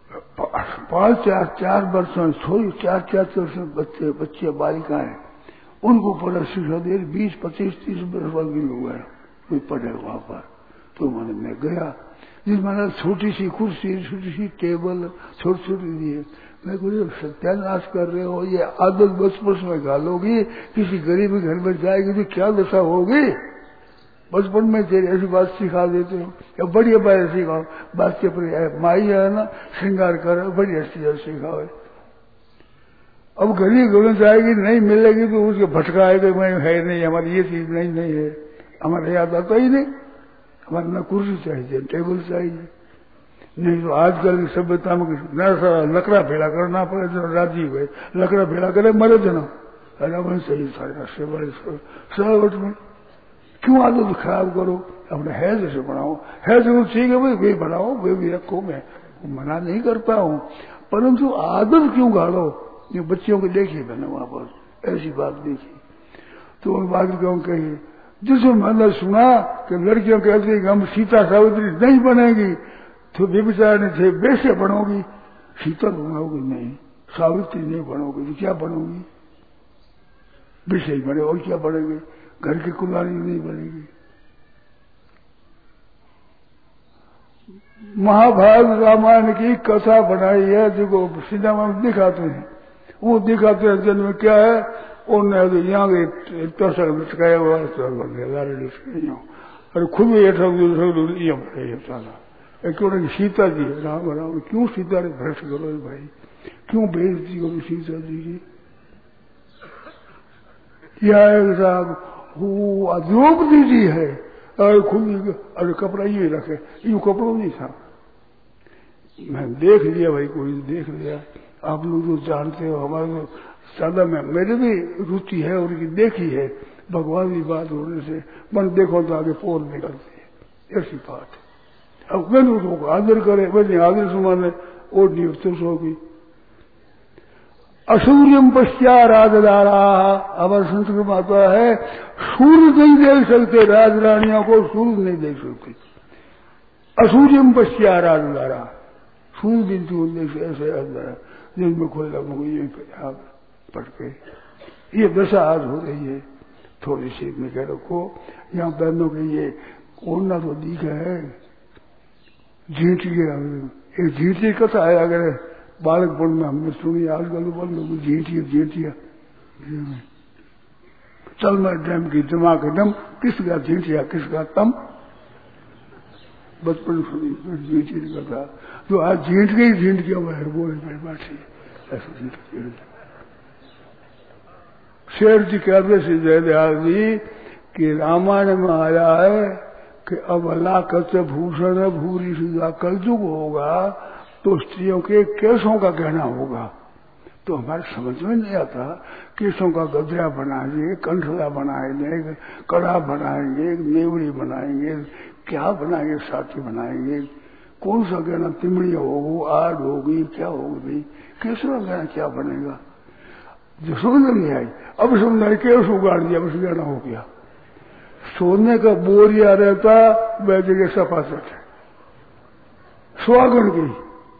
पांच चार चार वर्ष में छोरी चार चार वर्ष में बच्चे बच्चे बालिकाएं उनको पढ़ा शिक्षा दे, बीस पच्चीस तीस वर्ष वाले भी लोग हैं, कोई पढ़े वहां पर। तो मैंने मैं गया, जिस मैंने छोटी सी कुर्सी, छोटी सी टेबल, छोटी छोटी दिए। मैं कोई सत्यानाश कर रहे हो, ये आदत बचपन में गालोगी, किसी गरीब के घर में जाएगी तो क्या दशा होगी। बचपन में तेरी ऐसी बात सिखा देते हो, या बढ़िया बात सिखाओ, बात के पर माई है ना, श्रृंगार करो, बड़ी अच्छी सिखाओ। अब गरीब घर में जाएगी, नहीं मिलेगी तो उसके भटकाएगा, मैं है नहीं, हमारी ये चीज नहीं नहीं है, हमारे याद आता ही नहीं, हमारे ना कुर्सी चाहिए, टेबल चाहिए। नहीं तो आजकल की सभ्यता में लकड़ा भेड़ा करना पड़े तो राजी हुए, लकड़ा भेड़ा करे मरे जना, अरे सही सारे बड़े सजावट में क्यों आदत खराब करो, अपने हैज से बनाओ, हैज तो ठीक है भाई, वे बनाओ, वे भी रखो, मैं मना नहीं करता हूँ, परंतु आदत क्यों गाड़ो। ये बच्चियों को देखिए मैंने वहां पर ऐसी बात देखी, तो उन बात क्यों कही, जिसमें मैंने सुना कि लड़कियों कहती है कि हम सीता सावित्री नहीं बनेगी, तो बेचारे ने थे वैसे बनोगी, सीता बनाओगी नहीं, सावित्री नहीं बनोगी तो क्या बनोगी, विषय बने और क्या बनेगी, घर की कुलारी नहीं बनेगी। महाभारत रामायण की कथा बनाई है, देखो सिनेमा में दिखाते हैं, वो दिखाते हैं जन्म क्या है, उन्होंने यहाँ तसक लटकाया हुआ अरे खुद भी क्यों नहीं सीता जी राम राम, क्यों सीता ने भ्रष्ट करो भाई, क्यों बेइज्जती करो सीता जी की। यह साहब वो द्रौपदी जी है, अरे खुद अरे कपड़ा ये रखे, यूं कपड़ों नहीं था, मैं देख लिया भाई, कोई देख लिया, आप लोग जो जानते हो, हमारे तो ज्यादा में मेरे भी रुचि है उनकी देखी है, भगवान की बात होने से मन देखो तो आगे पोल निकलती है, ऐसी बात है। अब मैंने उसको आदर करे, मैंने आदर सुमाने और नियुक्त होगी। असूर्यम पश्चाराजदारा, हमारे संस्कृत में आता है सूर्य नहीं देख सकते, राजरानियों को सूर्य नहीं देख सकते। असूर्यम पश्चाराजदारा, सूर्य बिंदु देख ऐसे अंदर जिनमें खोल ये पढ़ के ये दशा आज हो रही है। थोड़ी सी में कह रखो, यहाँ बहनों के ये ओढ़ना तो दिखा है, झींटी एक झींटी कथा है, अगर बालकपन में हमने सुनी, आजकल बोल लोग झींटिया झींटिया चल मैं डैम की दिमाग डम, किसका झींटिया किसका तम, बचपन सुनी झींटी कथा, तो आज झींट गई झींट के बाहर बोले बैठी ऐसे झींट। शेर जी कहते से जयदयाल जी कि रामायण में आया है कि अब अल्लाह कच्चे भूषण भूरी सीधा कलयुग होगा तो स्त्रियों के केसों का कहना होगा, तो हमारे समझ में नहीं आता, केसों का गजरा बनाएंगे, कंठला बनाएंगे, कड़ा बनाएंगे, नेवड़ी बनाएंगे, क्या बनाएंगे, साथी बनाएंगे, कौन सा गहना तिमड़ी होगी, आड़ होगी, क्या होगी, केसों का गहना क्या बनेगा, जो समझ नहीं आई। अब समझ केस उगाड़ दिया, बस गहना हो गया। सोने का बोरिया रहता वह जगह सफासट है, सुहागन की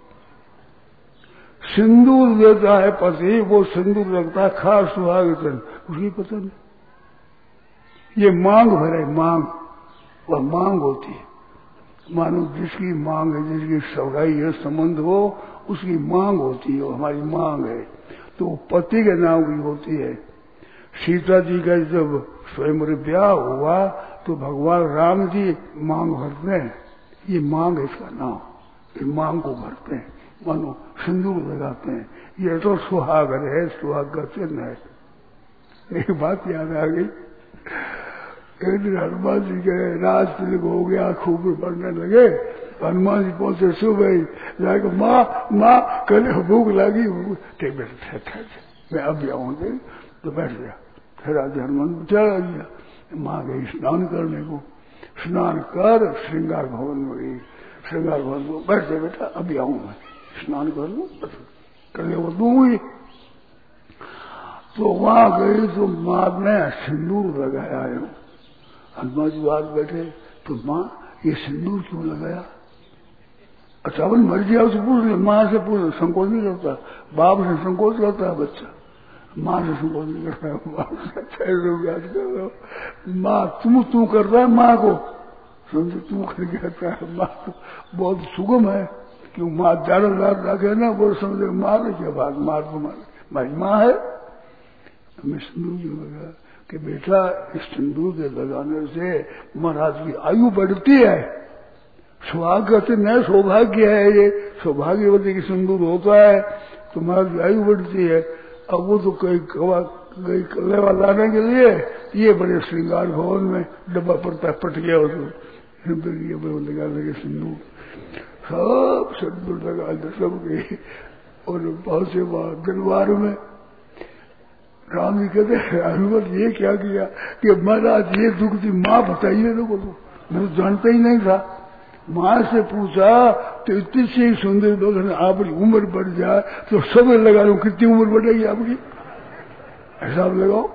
सिंदूर देता है पति, वो सिंदूर रखता है खास सुहागन, उसकी पता नहीं। ये मांग भरे मांग, वह मांग होती है, मानो जिसकी मांग है, जिसकी सगाई है, संबंध हो, उसकी मांग होती है, वो हमारी मांग है, तो पति के नाम की होती है। सीता जी का जब स्वयं ब्याह हुआ तो भगवान राम जी मांग भरते हैं, ये मांग है इसका नाम, ये मांग को भरते हैं, मानो सिंदूर लगाते हैं, ये तो सुहागर है, सुहाग का चिन्ह है। एक बात याद आ गई, एक दिन हनुमान जी के राज तिलक हो गया, खूब बढ़ने लगे, हनुमान जी पहुंचे सुबह जाकर माँ माँ कल भूख लगी, ठीक बैठे मैं अब भी आऊंगे, तो बैठ गया। फिर आज हनुमान चला गया, माँ गई स्नान करने को, स्नान कर श्रृंगार भवन में गई, श्रृंगार भवन में बैठ गया, बेटा अभी आऊं मैं, स्नान कर लू, कर वो दूंगी। तो वहां गई तो माँ ने सिंदूर लगाया है, हनुमान जी बात बैठे, तो माँ ये सिंदूर क्यों लगाया? अच्छा अपन मर गया उसे पूछ ले, माँ से पूछ, संकोच नहीं करता, बाप से संकोच करता है बच्चा, माँ से संकोच नहीं करता है, माँ से लोग याद कर रहे हो, माँ तुम तू कर रहा है माँ को, समझो तू करके आता है। माँ तो बहुत सुगम है, क्यों माँ ज्यादा लाद रखे ना, वो समझे माँ ने क्या बात, मार तो मार भाई माँ है। हमें सिंदूर जो लगा कि बेटा इस सिंदूर के लगाने से महाराज की आयु बढ़ती है। सौभाग्य से न सौभाग्य है, ये सौभाग्यवती की सिंदूर होता है तो महाराज की आयु बढ़ती है। अब वो तो कई कवा गई कलेवा लाने के लिए ये बड़े श्रृंगार भवन में डब्बा पड़ता पट गया हो तो ये लगा लगे सिंदूर, सब सिंदूर लगा सब गई। और बहुत से दरबार में राम जी कहते हनुमत ये क्या किया कि महाराज ये दुख थी, माँ बताइए लोगों को, मैं तो जानता ही नहीं था। माँ से पूछा तो इतनी सी सुंदर लोग आपकी उम्र बढ़ जाए तो सब लगा लो, कितनी उम्र बढ़ेगी आपकी, हिसाब लगाओ।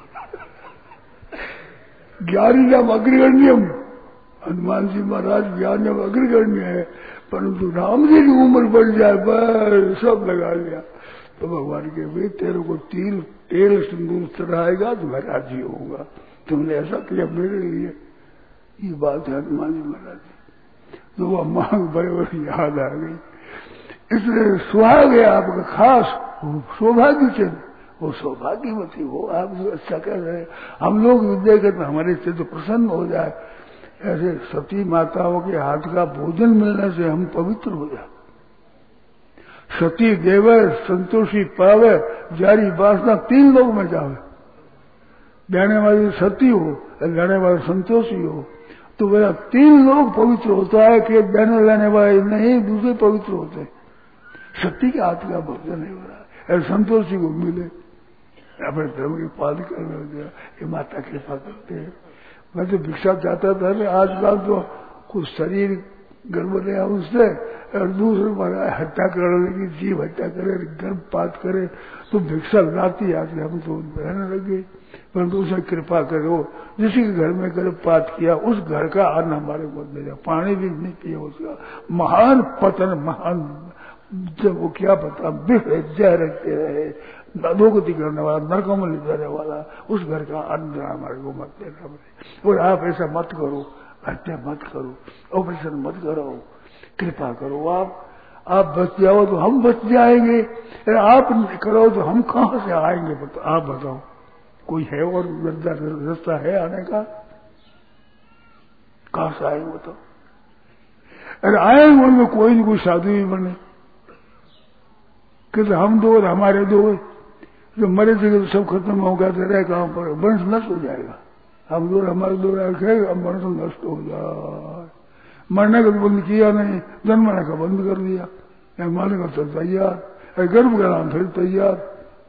ज्ञानी नाम अग्रगण्यम, हनुमान जी महाराज ज्ञान नाम अग्रगण्य है, परंतु राम जी की उम्र बढ़ जाए बस सब लगा लिया। तो भगवान के भाई तेरे को तिल तेल सिंदूर चढ़ाएगा तो मैं राजी होऊंगा, तुमने ऐसा किया मेरे लिए। ये बात है हनुमान जी महाराज जी, तो वह मांग बड़े बड़े याद आ गई। इसलिए सुहाग है आपका खास सौभाग्य चिन्ह, वो सौभाग्यवती हो आप जो अच्छा कर रहे हैं। हम लोग विद्या करते हमारे चित्त प्रसन्न हो जाए, ऐसे सती माताओं के हाथ का भोजन मिलने से हम पवित्र हो जाए। सती देवे संतोषी पावे जारी वासना तीन लोग में जावे, देने वाली सती हो लेने वाले संतोषी हो, तो वह तीन लोग पवित्र होता है कि देने लेने वाले नहीं दूसरे पवित्र होते। सती के हाथ का भोजन नहीं हो रहा है, संतोषी को मिले अपने धर्म की पालन करने, ये माता कृपा करते हैं। मैं तो भिक्षा चाहता था, आजकल तो कुछ शरीर गड़बड़ है उससे, और दूसरे हत्या करने की जीव हत्या करे गर्भपात करे तो भिक्षा लाती आती, हम तो रहने लगे। परंतु उसे कृपा करो, जिसके घर में गर्भपात किया उस घर का अन्न हमारे को दे, पानी भी नहीं पिया उसका, महान पतन महान जब वो क्या पता जय रखते रहे, अधोगति करने वाला नरकों में ले जाने वाला, उस घर का अन्न हमारे को मत देना। और आप ऐसा मत करो, हत्या मत करो, ऑपरेशन मत करो, कृपा करो। आप आप बच जाओ तो हम बच जाएंगे, आप करो तो हम कहां से आएंगे, आप बताओ। कोई है और रास्ता है आने का, कहां से आएंगे बताओ। अरे आएंगे उनमें कोई न कोई साधु ही बने, कि हम दो और हमारे दो, जो मरे थे तो सब खत्म होगा, तो रह कहां पर वंश नष्ट हो जाएगा। हम दो हमारे दो रखे, अब वंश नष्ट हो जाए। मरने का तो बंद किया नहीं, जन्मने का बंद कर दिया, मारने का तो तैयार, गर्भ का नाम फिर तैयार,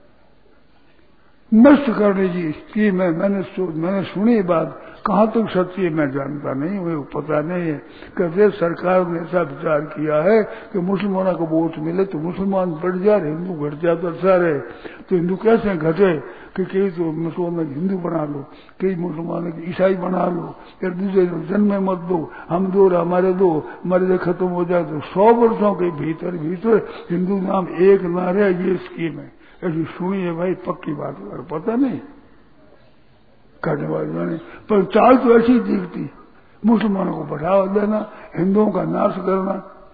नष्ट करने की की मैं मैंने मैंने सुनी बात, कहाँ तक तो सच्ची है मैं जानता नहीं, मुझे पता नहीं है। कहते सरकार ने ऐसा विचार किया है कि मुसलमानों को वोट मिले तो मुसलमान बढ़ जाए, हिंदू घट जाए तो अच्छा रहे। तो हिंदू कैसे घटे कि कई तो मुसलमानों को हिंदू बना लो, कई मुसलमानों को ईसाई बना लो, फिर दूसरे जन्म में मत दो, हम दो और हमारे दो, मर्द खत्म हो जाए तो सौ वर्षों के भीतर भीतर हिंदू नाम एक ना रहे, ये स्कीम है। ऐसी सुनी है भाई, पक्की बात है, पता नहीं करने वाले ने, पर चाल तो ऐसी दिखती, मुसलमानों को बढ़ावा देना, हिंदुओं का नाश करना,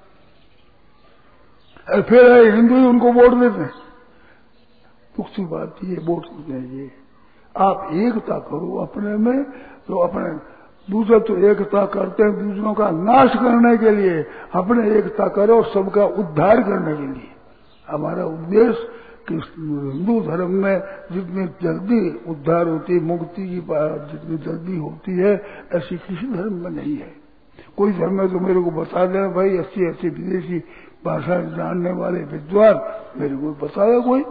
फिर हिंदू ही उनको वोट देते हैं। दूसरी बात ये वोट देते हैं, ये आप एकता करो अपने में, तो अपने दूसरे तो एकता करते हैं दूसरों का नाश करने के लिए, अपने एकता करो सबका उद्धार करने के लिए। हमारा उद्देश्य कि हिंदू धर्म में जितनी जल्दी उद्धार होती, मुक्ति की जितनी जल्दी होती है, ऐसी किसी धर्म में नहीं है। कोई धर्म में तो मेरे को बता देना भाई, अच्छी अच्छी विदेशी भाषा जानने वाले विद्वान मेरे को बता दे कोई।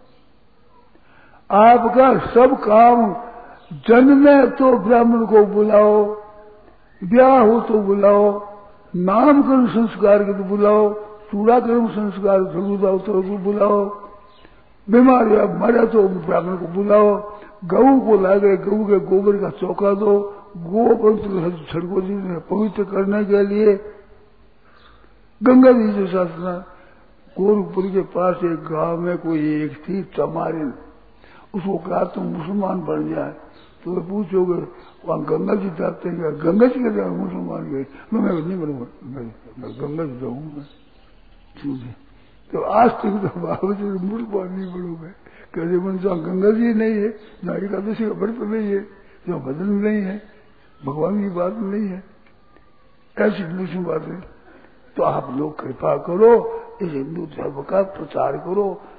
आपका सब काम, जन्मे तो ब्राह्मण को बुलाओ, ब्याह हो तो बुलाओ, नामकरण संस्कार के तो बुलाओ, चूड़ाकरण संस्कार बुलाओ तो बुलाओ, बीमार या मरे तो ब्राह्मण को बुलाओ, गऊ को लागे गऊ के गोबर का चौका दो, गो पवित्र सड़कों जी ने पवित्र करने के लिए। गंगा जी से शासना, गोरखपुर के पास एक गांव में कोई एक थी चमारिन, उसको कहा तुम मुसलमान बन जाए तो वे पूछोगे वहां गंगा जी जाते हैं, गंगा जी के जाए मुसलमान गए, मैं नहीं बनूंगा, गंगा जी जाऊंगा मैं। तो आज तक तो बाबू मुसलमान नहीं बनोगे, कहते मन जहाँ गंगा जी नहीं है, जहाँ एकादशी का व्रत नहीं है, जहाँ भजन नहीं है, भगवान की बात नहीं है, ऐसी दूसरी बात है। तो आप लोग कृपा करो, इस हिंदू धर्म का प्रचार करो,